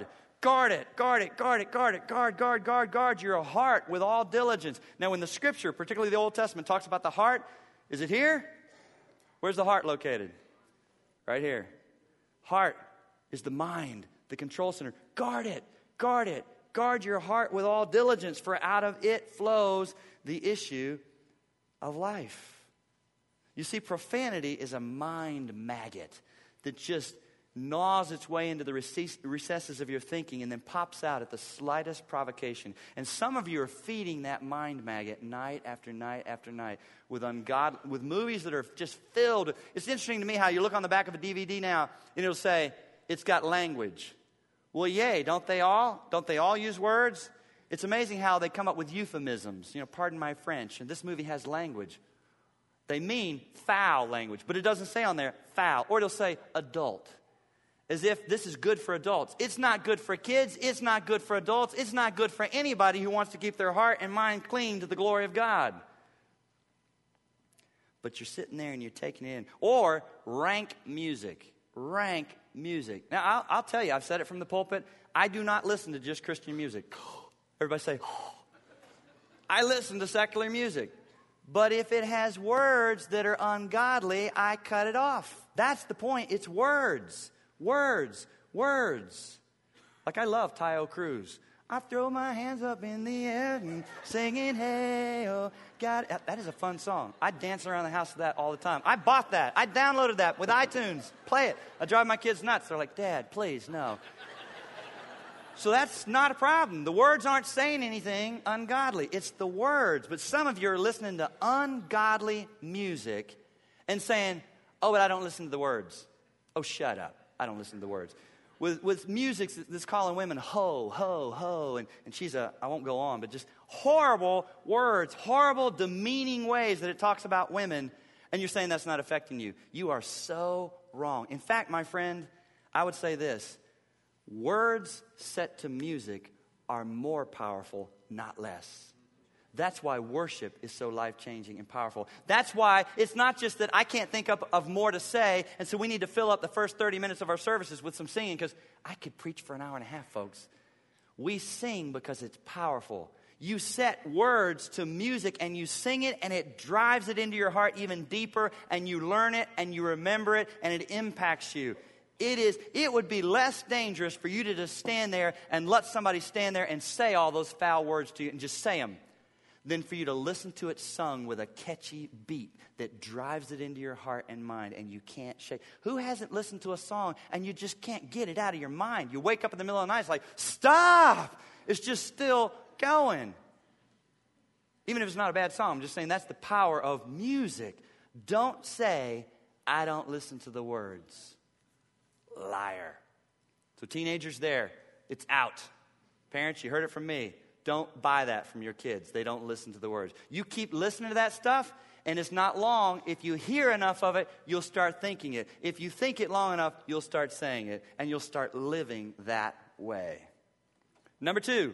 your heart with all diligence. Now, when the scripture, particularly the Old Testament, talks about the heart, is it here? Where's the heart located? Right here. Heart is the mind, the control center. Guard it. Guard your heart with all diligence, for out of it flows the issue of life. You see, profanity is a mind maggot that just gnaws its way into the recesses of your thinking and then pops out at the slightest provocation. And some of you are feeding that mind maggot night after night after night with movies that are just filled. It's interesting to me how you look on the back of a DVD now and it'll say, it's got language. Well, yay, don't they all? Don't they all use words? It's amazing how they come up with euphemisms. Pardon my French. And this movie has language. They mean foul language, but it doesn't say on there foul. Or it'll say adult, as if this is good for adults. It's not good for kids. It's not good for adults. It's not good for anybody who wants to keep their heart and mind clean to the glory of God. But you're sitting there and you're taking it in. Or rank music. Rank music. Now, I'll tell you, I've said it from the pulpit. I do not listen to just Christian music. Everybody say, I listen to secular music. But if it has words that are ungodly, I cut it off. That's the point. It's words. Words. Words. Like I love Taio Cruz. I throw my hands up in the air and singing, hey, oh, God. That is a fun song. I dance around the house with that all the time. I bought that. I downloaded that with iTunes. Play it. I drive my kids nuts. They're like, Dad, please, no. So that's not a problem. The words aren't saying anything ungodly. It's the words. But some of you are listening to ungodly music and saying, oh, but I don't listen to the words. Oh, shut up. I don't listen to the words. With music that's calling women ho, ho, ho. And she's I won't go on, but just horrible words, horrible demeaning ways that it talks about women. And you're saying that's not affecting you. You are so wrong. In fact, my friend, I would say this. Words set to music are more powerful, not less. That's why worship is so life-changing and powerful. That's why it's not just that I can't think of more to say, and so we need to fill up the first 30 minutes of our services with some singing, because I could preach for an hour and a half, folks. We sing because it's powerful. You set words to music and you sing it, and it drives it into your heart even deeper, and you learn it and you remember it, and it impacts you. It would be less dangerous for you to just stand there and let somebody stand there and say all those foul words to you and just say them, than for you to listen to it sung with a catchy beat that drives it into your heart and mind, and you can't shake. Who hasn't listened to a song and you just can't get it out of your mind? You wake up in the middle of the night, it's like, stop! It's just still going. Even if it's not a bad song, I'm just saying that's the power of music. Don't say, I don't listen to the words. Liar. So teenagers there, it's out. Parents, you heard it from me. Don't buy that from your kids. They don't listen to the words. You keep listening to that stuff, and it's not long. If you hear enough of it, you'll start thinking it. If you think it long enough, you'll start saying it, and you'll start living that way. Number 2,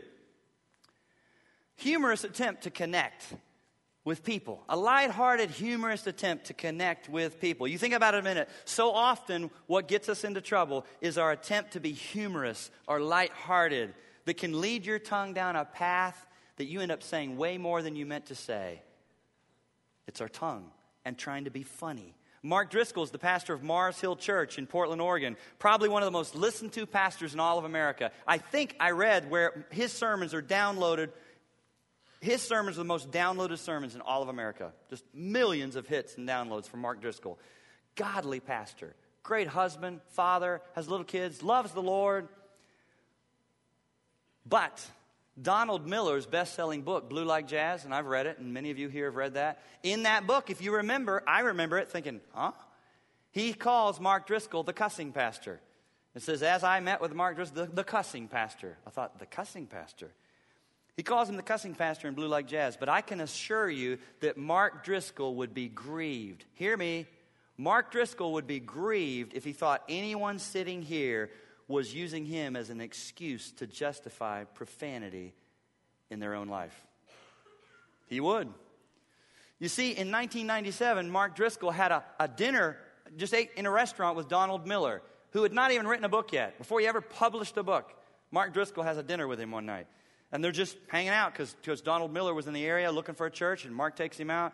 humorous attempt to connect with people. A lighthearted, humorous attempt to connect with people. You think about it a minute. So often, what gets us into trouble is our attempt to be humorous or lighthearted that can lead your tongue down a path that you end up saying way more than you meant to say. It's our tongue and trying to be funny. Mark Driscoll is the pastor of Mars Hill Church in Portland, Oregon. Probably one of the most listened to pastors in all of America. I think I read where his sermons are downloaded. His sermons are the most downloaded sermons in all of America. Just millions of hits and downloads from Mark Driscoll. Godly pastor. Great husband, father, has little kids, loves the Lord. But Donald Miller's best-selling book, Blue Like Jazz, and I've read it, and many of you here have read that. In that book, if you remember, I remember it thinking, huh? He calls Mark Driscoll the cussing pastor. It says, as I met with Mark Driscoll, the cussing pastor. I thought, the cussing pastor? He calls him the cussing pastor in Blue Like Jazz, but I can assure you that Mark Driscoll would be grieved. Hear me. Mark Driscoll would be grieved if he thought anyone sitting here was using him as an excuse to justify profanity in their own life. He would. You see, in 1997, Mark Driscoll had a dinner, just ate in a restaurant with Donald Miller, who had not even written a book yet. Before he ever published a book, Mark Driscoll has a dinner with him one night. And they're just hanging out because Donald Miller was in the area looking for a church, and Mark takes him out.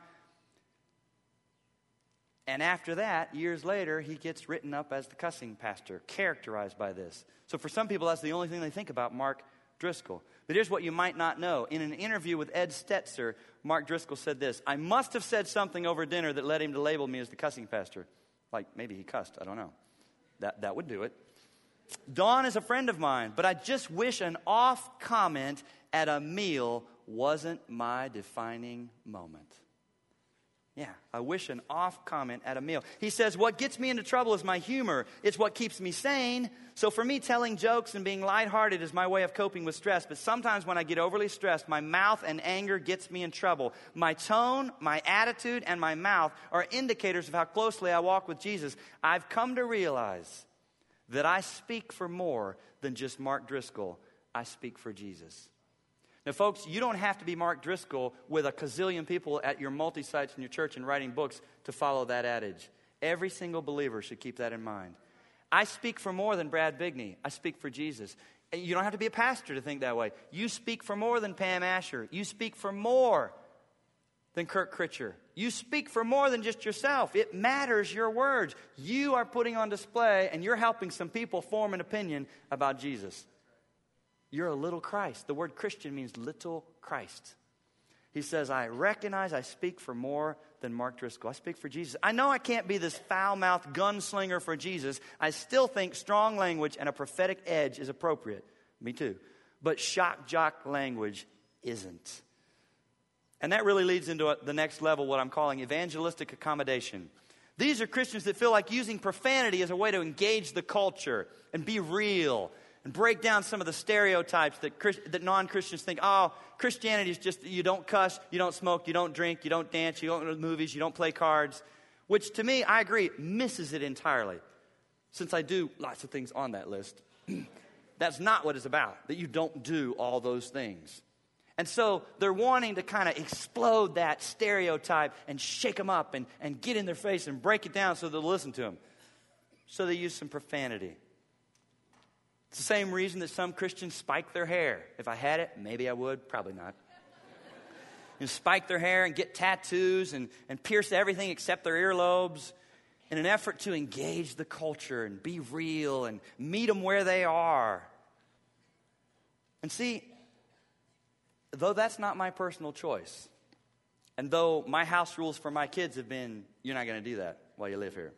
And after that, years later, he gets written up as the cussing pastor, characterized by this. So for some people, that's the only thing they think about Mark Driscoll. But here's what you might not know. In an interview with Ed Stetzer, Mark Driscoll said this: I must have said something over dinner that led him to label me as the cussing pastor. Like, maybe he cussed, I don't know. That would do it. Dawn is a friend of mine, but I just wish an off comment at a meal wasn't my defining moment. Yeah, I wish an off comment at a meal. He says, what gets me into trouble is my humor. It's what keeps me sane. So for me, telling jokes and being lighthearted is my way of coping with stress. But sometimes when I get overly stressed, my mouth and anger gets me in trouble. My tone, my attitude, and my mouth are indicators of how closely I walk with Jesus. I've come to realize that I speak for more than just Mark Driscoll. I speak for Jesus. Now, folks, you don't have to be Mark Driscoll with a gazillion people at your multi-sites in your church and writing books to follow that adage. Every single believer should keep that in mind. I speak for more than Brad Bigney. I speak for Jesus. You don't have to be a pastor to think that way. You speak for more than Pam Asher. You speak for more than Kirk Critcher. You speak for more than just yourself. It matters, your words. You are putting on display and you're helping some people form an opinion about Jesus. You're a little Christ. The word Christian means little Christ. He says, I recognize I speak for more than Mark Driscoll. I speak for Jesus. I know I can't be this foul-mouthed gunslinger for Jesus. I still think strong language and a prophetic edge is appropriate. Me too. But shock jock language isn't. And that really leads into the next level, what I'm calling evangelistic accommodation. These are Christians that feel like using profanity as a way to engage the culture and be real and break down some of the stereotypes that non-Christians think, oh, Christianity is just, you don't cuss, you don't smoke, you don't drink, you don't dance, you don't go to movies, you don't play cards. Which to me, I agree, misses it entirely. Since I do lots of things on that list. That's not what it's about, that you don't do all those things. And so they're wanting to kind of explode that stereotype and shake them up and get in their face and break it down so they'll listen to them. So they use some profanity. It's the same reason that some Christians spike their hair. If I had it, maybe I would, probably not. Spike their hair and get tattoos and pierce everything except their earlobes in an effort to engage the culture and be real and meet them where they are. And see, though that's not my personal choice, and though my house rules for my kids have been, you're not going to do that while you live here,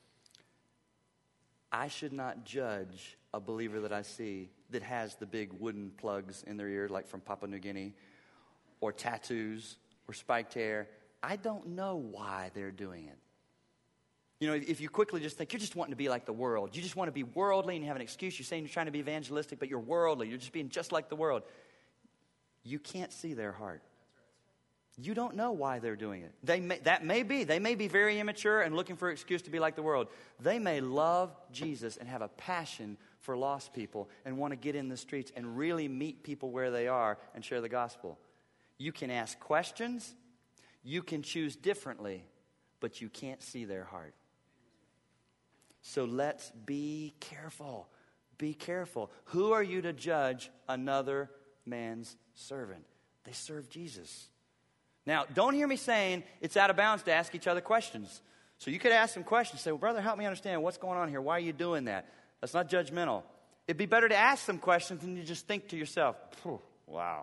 I should not judge a believer that I see that has the big wooden plugs in their ear, like from Papua New Guinea, or tattoos, or spiked hair. I don't know why they're doing it. You know, if you quickly just think, you're just wanting to be like the world. You just want to be worldly and you have an excuse. You're saying you're trying to be evangelistic, but you're worldly. You're just being just like the world. You can't see their heart. You don't know why they're doing it. They may be very immature and looking for an excuse to be like the world. They may love Jesus and have a passion for lost people and want to get in the streets and really meet people where they are and share the gospel. You can ask questions. You can choose differently, but you can't see their heart. So let's be careful. Be careful. Who are you to judge another man's servant? They serve Jesus. Now, don't hear me saying it's out of bounds to ask each other questions. So you could ask some questions. Say, well, brother, help me understand what's going on here. Why are you doing that? That's not judgmental. It'd be better to ask some questions than you just think to yourself, wow.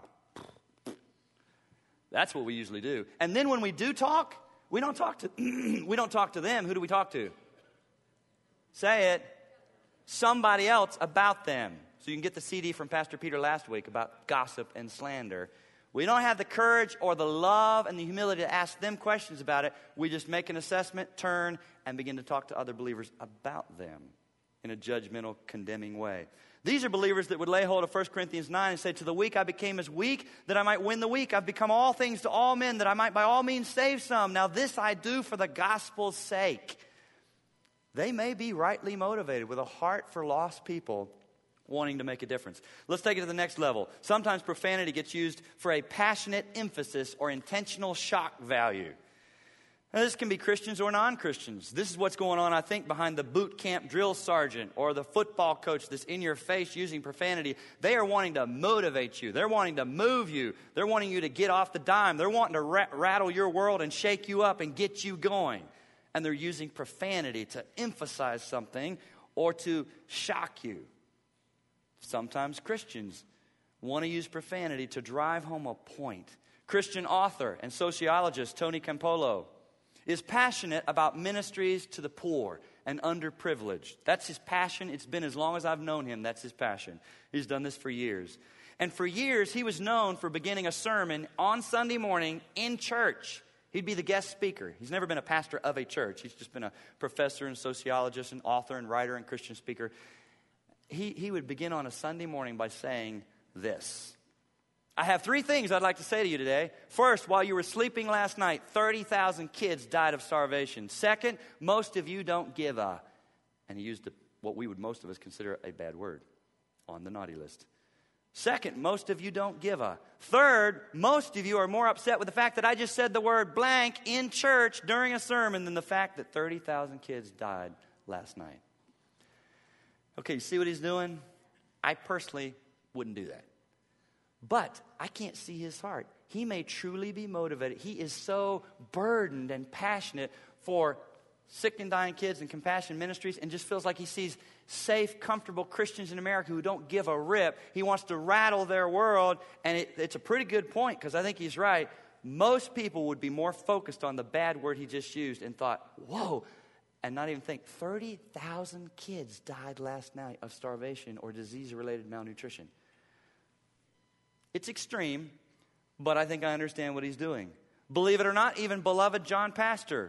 That's what we usually do. And then when we do talk, we don't talk to them. Who do we talk to? Say it. Somebody else about them. So you can get the CD from Pastor Peter last week about gossip and slander. We don't have the courage or the love and the humility to ask them questions about it. We just make an assessment, turn, and begin to talk to other believers about them in a judgmental, condemning way. These are believers that would lay hold of 1 Corinthians 9 and say, to the weak I became as weak, that I might win the weak. I've become all things to all men, that I might by all means save some. Now this I do for the gospel's sake. They may be rightly motivated with a heart for lost people wanting to make a difference. Let's take it to the next level. Sometimes profanity gets used for a passionate emphasis or intentional shock value. Now, this can be Christians or non-Christians. This is what's going on, I think, behind the boot camp drill sergeant or the football coach that's in your face using profanity. They are wanting to motivate you. They're wanting to move you. They're wanting you to get off the dime. They're wanting to rattle your world and shake you up and get you going. And they're using profanity to emphasize something or to shock you. Sometimes Christians want to use profanity to drive home a point. Christian author and sociologist Tony Campolo is passionate about ministries to the poor and underprivileged. That's his passion. It's been as long as I've known him. That's his passion. He's done this for years. And for years, he was known for beginning a sermon on Sunday morning in church. He'd be the guest speaker. He's never been a pastor of a church. He's just been a professor and sociologist and author and writer and Christian speaker. He would begin on a Sunday morning by saying this. I have 3 things I'd like to say to you today. First, while you were sleeping last night, 30,000 kids died of starvation. Second, most of you don't give a, and he used what we would most of us consider a bad word on the naughty list. Second, most of you don't give a. Third, most of you are more upset with the fact that I just said the word blank in church during a sermon than the fact that 30,000 kids died last night. Okay, you see what he's doing? I personally wouldn't do that. But I can't see his heart. He may truly be motivated. He is so burdened and passionate for sick and dying kids and compassion ministries, and just feels like he sees safe, comfortable Christians in America who don't give a rip. He wants to rattle their world, and it's a pretty good point, because I think he's right. Most people would be more focused on the bad word he just used and thought, whoa, and not even think 30,000 kids died last night of starvation or disease-related malnutrition. It's extreme, but I think I understand what he's doing. Believe it or not, even beloved John Piper,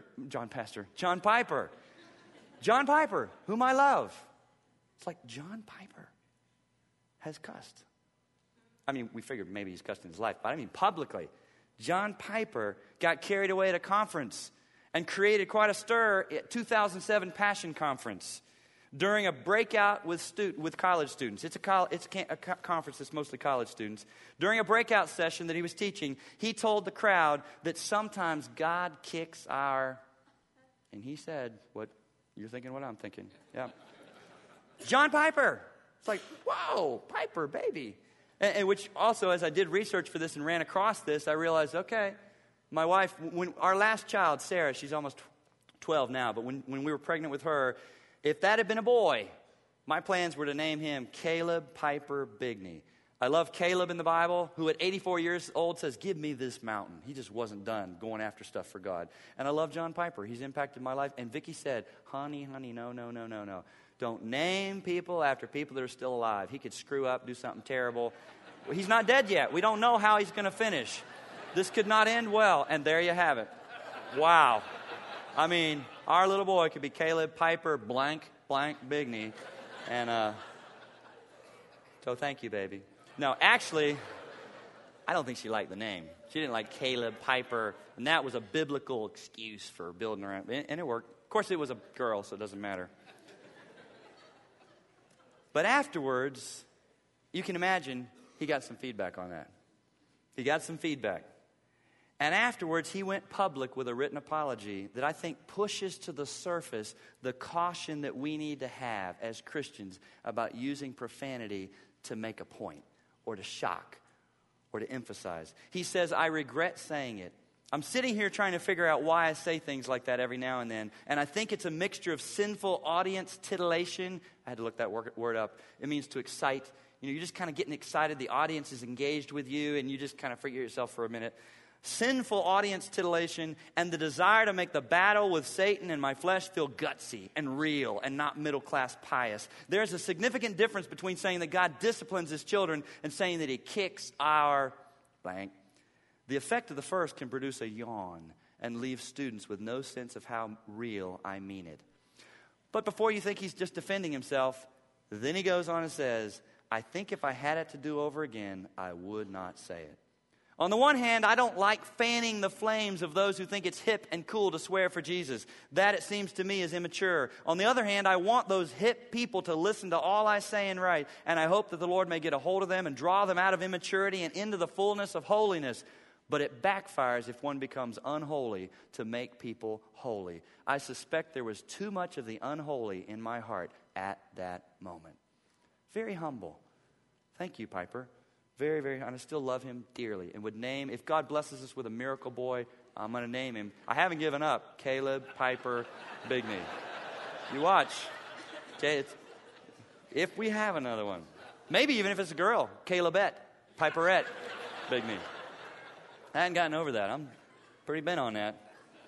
whom I love. It's like John Piper has cussed. I mean, we figured maybe he's cussed in his life, but I mean publicly. John Piper got carried away at a conference and created quite a stir at 2007 Passion Conference during a breakout with college students. It's a conference that's mostly college students. During a breakout session that he was teaching, he told the crowd that sometimes God kicks our... And he said, what you're thinking, what I'm thinking. Yeah. John Piper. It's like, whoa, Piper, baby. And which also, as I did research for this and ran across this, I realized, okay, my wife, when our last child, Sarah, she's almost 12 now, but when we were pregnant with her, if that had been a boy, my plans were to name him Caleb Piper Bigney. I love Caleb in the Bible, who at 84 years old says, give me this mountain. He just wasn't done going after stuff for God. And I love John Piper. He's impacted my life. And Vicki said, honey, no. Don't name people after people that are still alive. He could screw up, do something terrible. He's not dead yet. We don't know how he's going to finish. This could not end well. And there you have it. Wow. I mean, our little boy could be Caleb Piper blank Bigney. And so thank you, baby. No, actually, I don't think she liked the name. She didn't like Caleb Piper. And that was a biblical excuse for building around. And it worked. Of course, it was a girl, so it doesn't matter. But afterwards, you can imagine he got some feedback on that. He got some feedback. And afterwards, he went public with a written apology that I think pushes to the surface the caution that we need to have as Christians about using profanity to make a point or to shock or to emphasize. He says, I regret saying it. I'm sitting here trying to figure out why I say things like that every now and then. And I think it's a mixture of sinful audience titillation. I had to look that word up. It means to excite. You know, you're just kind of getting excited. The audience is engaged with you, and you just kind of forget yourself for a minute. Sinful audience titillation and the desire to make the battle with Satan and my flesh feel gutsy and real and not middle-class pious. There's a significant difference between saying that God disciplines his children and saying that he kicks our blank. The effect of the first can produce a yawn and leave students with no sense of how real I mean it. But before you think he's just defending himself, then he goes on and says, I think if I had it to do over again, I would not say it. On the one hand, I don't like fanning the flames of those who think it's hip and cool to swear for Jesus. That, it seems to me, is immature. On the other hand, I want those hip people to listen to all I say and write, and I hope that the Lord may get a hold of them and draw them out of immaturity and into the fullness of holiness. But it backfires if one becomes unholy to make people holy. I suspect there was too much of the unholy in my heart at that moment. Very humble. Thank you, Piper. Very, very, and I still love him dearly and would name, if God blesses us with a miracle boy, I'm going to name him. I haven't given up. Caleb Piper Bigney. You watch. Okay, if we have another one. Maybe even if it's a girl. Calebette, Piperette Bigney. I hadn't gotten over that. I'm pretty bent on that.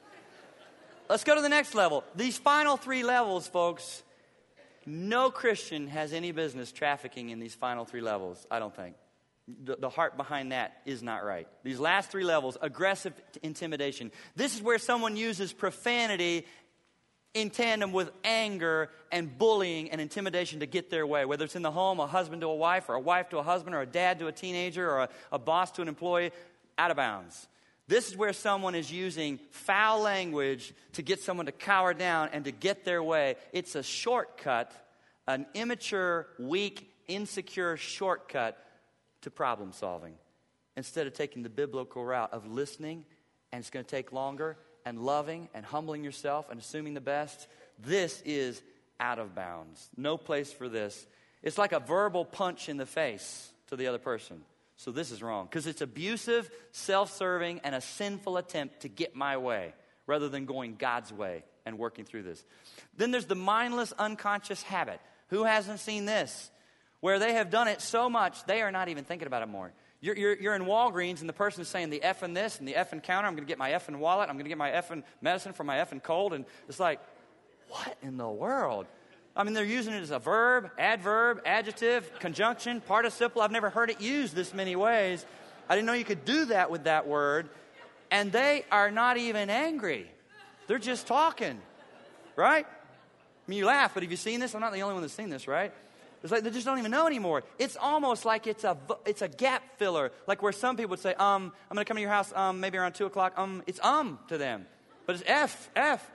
Let's go to the next level. These final 3 levels, folks, no Christian has any business trafficking in these final 3 levels, I don't think. The heart behind that is not right. These last three levels, aggressive intimidation. This is where someone uses profanity in tandem with anger and bullying and intimidation to get their way. Whether it's in the home, a husband to a wife, or a wife to a husband, or a dad to a teenager, or a boss to an employee, out of bounds. This is where someone is using foul language to get someone to cower down and to get their way. It's a shortcut, an immature, weak, insecure shortcut to problem solving, instead of taking the biblical route of listening, and it's going to take longer, and loving and humbling yourself and assuming the best. This is out of bounds. No place for this. It's like a verbal punch in the face to the other person. So this is wrong, because it's abusive, self-serving, and a sinful attempt to get my way rather than going God's way and working through this. Then there's the mindless, unconscious habit. Who hasn't seen this? Where they have done it so much, they are not even thinking about it more. You're in Walgreens, and the person is saying the effing this and the effing counter. I'm going to get my effing wallet. I'm going to get my effing medicine for my effing cold. And it's like, what in the world? I mean, they're using it as a verb, adverb, adjective, conjunction, participle. I've never heard it used this many ways. I didn't know you could do that with that word. And they are not even angry. They're just talking, right? I mean, you laugh, but have you seen this? I'm not the only one that's seen this, right? It's like they just don't even know anymore. It's almost like it's a gap filler, like where some people would say, I'm going to come to your house maybe around 2 o'clock. It's to them. But it's F.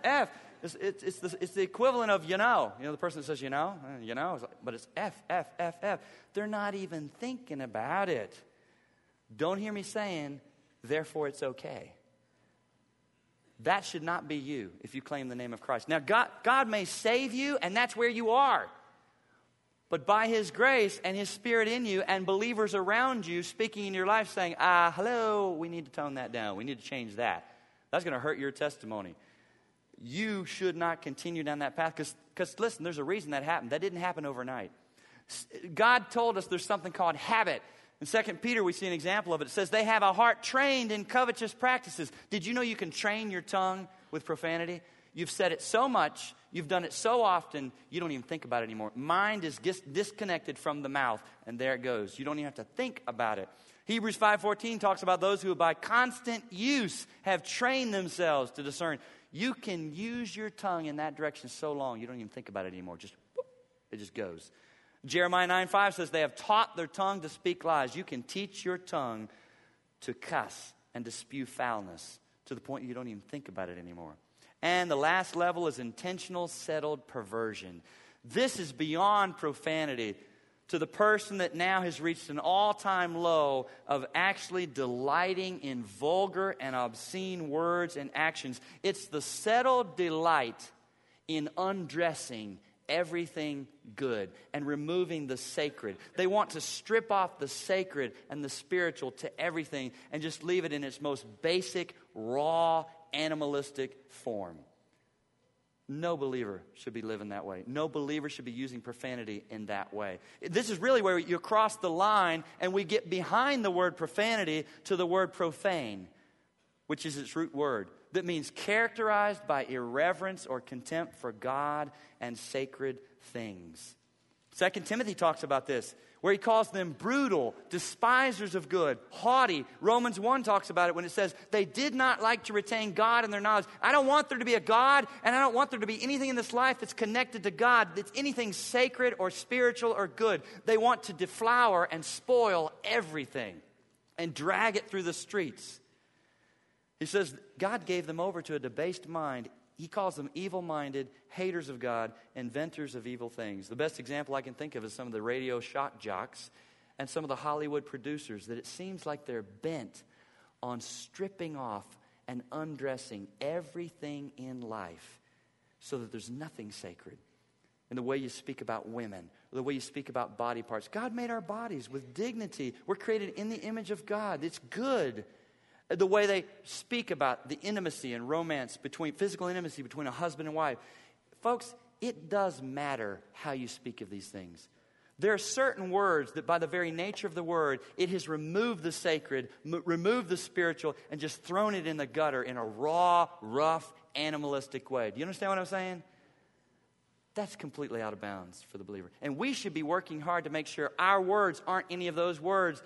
It's the equivalent of you know. You know, the person that says you know, but it's F. They're not even thinking about it. Don't hear me saying, therefore it's okay. That should not be you if you claim the name of Christ. Now, God may save you, and that's where you are. But by His grace and His Spirit in you and believers around you speaking in your life saying, hello, we need to tone that down. We need to change that. That's going to hurt your testimony. You should not continue down that path because, listen, there's a reason that happened. That didn't happen overnight. God told us there's something called habit. In 2 Peter, we see an example of it. It says they have a heart trained in covetous practices. Did you know you can train your tongue with profanity? You've said it so much, you've done it so often, you don't even think about it anymore. Mind is disconnected from the mouth, and there it goes. You don't even have to think about it. Hebrews 5:14 talks about those who by constant use have trained themselves to discern. You can use your tongue in that direction so long, you don't even think about it anymore. It just goes. Jeremiah 9:5 says they have taught their tongue to speak lies. You can teach your tongue to cuss and to spew foulness to the point you don't even think about it anymore. And the last level is intentional, settled perversion. This is beyond profanity to the person that now has reached an all-time low of actually delighting in vulgar and obscene words and actions. It's the settled delight in undressing everything good and removing the sacred. They want to strip off the sacred and the spiritual to everything and just leave it in its most basic, raw, animalistic form. No believer should be living that way. No believer should be using profanity in that way. This is really where you cross the line and we get behind the word profanity to the word profane, which is its root word. That means characterized by irreverence or contempt for God and sacred things. 2 Timothy talks about this, where he calls them brutal, despisers of good, haughty. Romans 1 talks about it when it says they did not like to retain God in their knowledge. I don't want there to be a God, and I don't want there to be anything in this life that's connected to God, that's anything sacred or spiritual or good. They want to deflower and spoil everything and drag it through the streets. He says God gave them over to a debased mind. He calls them evil-minded, haters of God, inventors of evil things. The best example I can think of is some of the radio shock jocks and some of the Hollywood producers, that it seems like they're bent on stripping off and undressing everything in life so that there's nothing sacred. In the way you speak about women, or the way you speak about body parts. God made our bodies with dignity. We're created in the image of God. It's good. The way they speak about the intimacy and romance physical intimacy between a husband and wife. Folks, it does matter how you speak of these things. There are certain words that by the very nature of the word, it has removed the sacred, removed the spiritual, and just thrown it in the gutter in a raw, rough, animalistic way. Do you understand what I'm saying? That's completely out of bounds for the believer. And we should be working hard to make sure our words aren't any of those words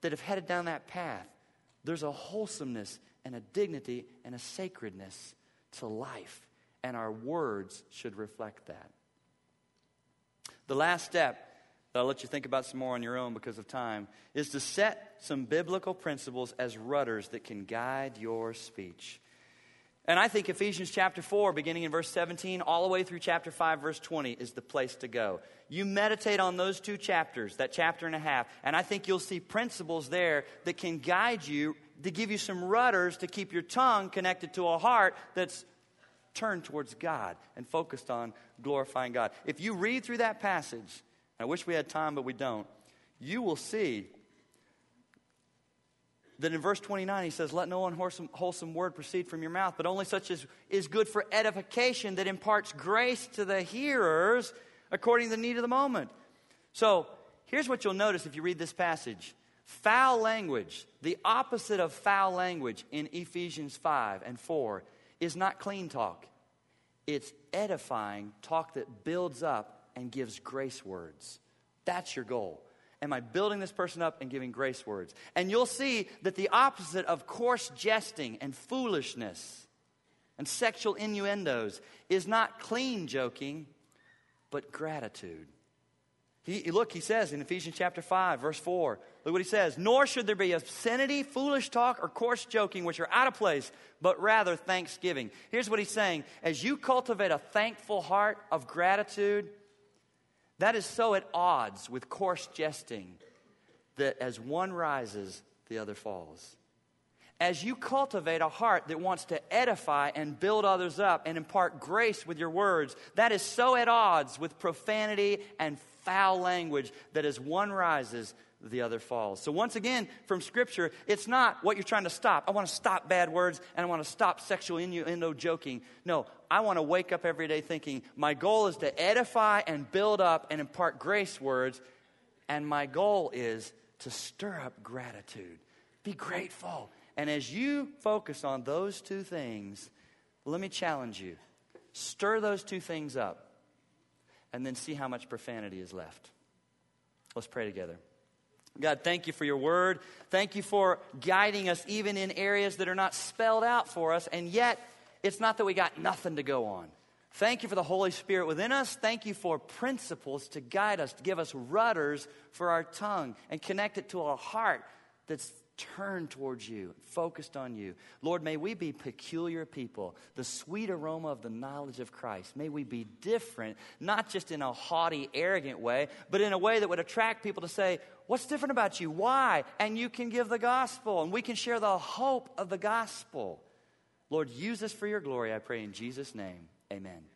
that have headed down that path, there's a wholesomeness and a dignity and a sacredness to life. And our words should reflect that. The last step that I'll let you think about some more on your own because of time is to set some biblical principles as rudders that can guide your speech. And I think Ephesians chapter 4, beginning in verse 17, all the way through chapter 5, verse 20, is the place to go. You meditate on those two chapters, that chapter and a half, and I think you'll see principles there that can guide you, to give you some rudders to keep your tongue connected to a heart that's turned towards God and focused on glorifying God. If you read through that passage, I wish we had time, but we don't, you will see that in verse 29, he says, let no unwholesome word proceed from your mouth, but only such as is good for edification that imparts grace to the hearers according to the need of the moment. So here's what you'll notice if you read this passage. Foul language, the opposite of foul language in Ephesians 5 and 4 is not clean talk. It's edifying talk that builds up and gives grace words. That's your goal. Am I building this person up and giving grace words? And you'll see that the opposite of coarse jesting and foolishness and sexual innuendos is not clean joking, but gratitude. He says in Ephesians chapter 5, verse 4, look what he says. Nor should there be obscenity, foolish talk, or coarse joking, which are out of place, but rather thanksgiving. Here's what he's saying. As you cultivate a thankful heart of gratitude, that is so at odds with coarse jesting that as one rises, the other falls. As you cultivate a heart that wants to edify and build others up and impart grace with your words, that is so at odds with profanity and foul language that as one rises, the other falls. So once again, from Scripture, it's not what you're trying to stop. I want to stop bad words and I want to stop sexual innuendo joking. No, I want to wake up every day thinking my goal is to edify and build up and impart grace words. And my goal is to stir up gratitude. Be grateful. And as you focus on those two things, let me challenge you. Stir those two things up and then see how much profanity is left. Let's pray together. God, thank you for your word. Thank you for guiding us even in areas that are not spelled out for us. And yet, it's not that we got nothing to go on. Thank you for the Holy Spirit within us. Thank you for principles to guide us, to give us rudders for our tongue and connect it to a heart that's turned towards you, focused on you. Lord, may we be peculiar people, the sweet aroma of the knowledge of Christ. May we be different, not just in a haughty, arrogant way, but in a way that would attract people to say, what's different about you? Why? And you can give the gospel, and we can share the hope of the gospel. Lord, use us for your glory, I pray in Jesus' name. Amen.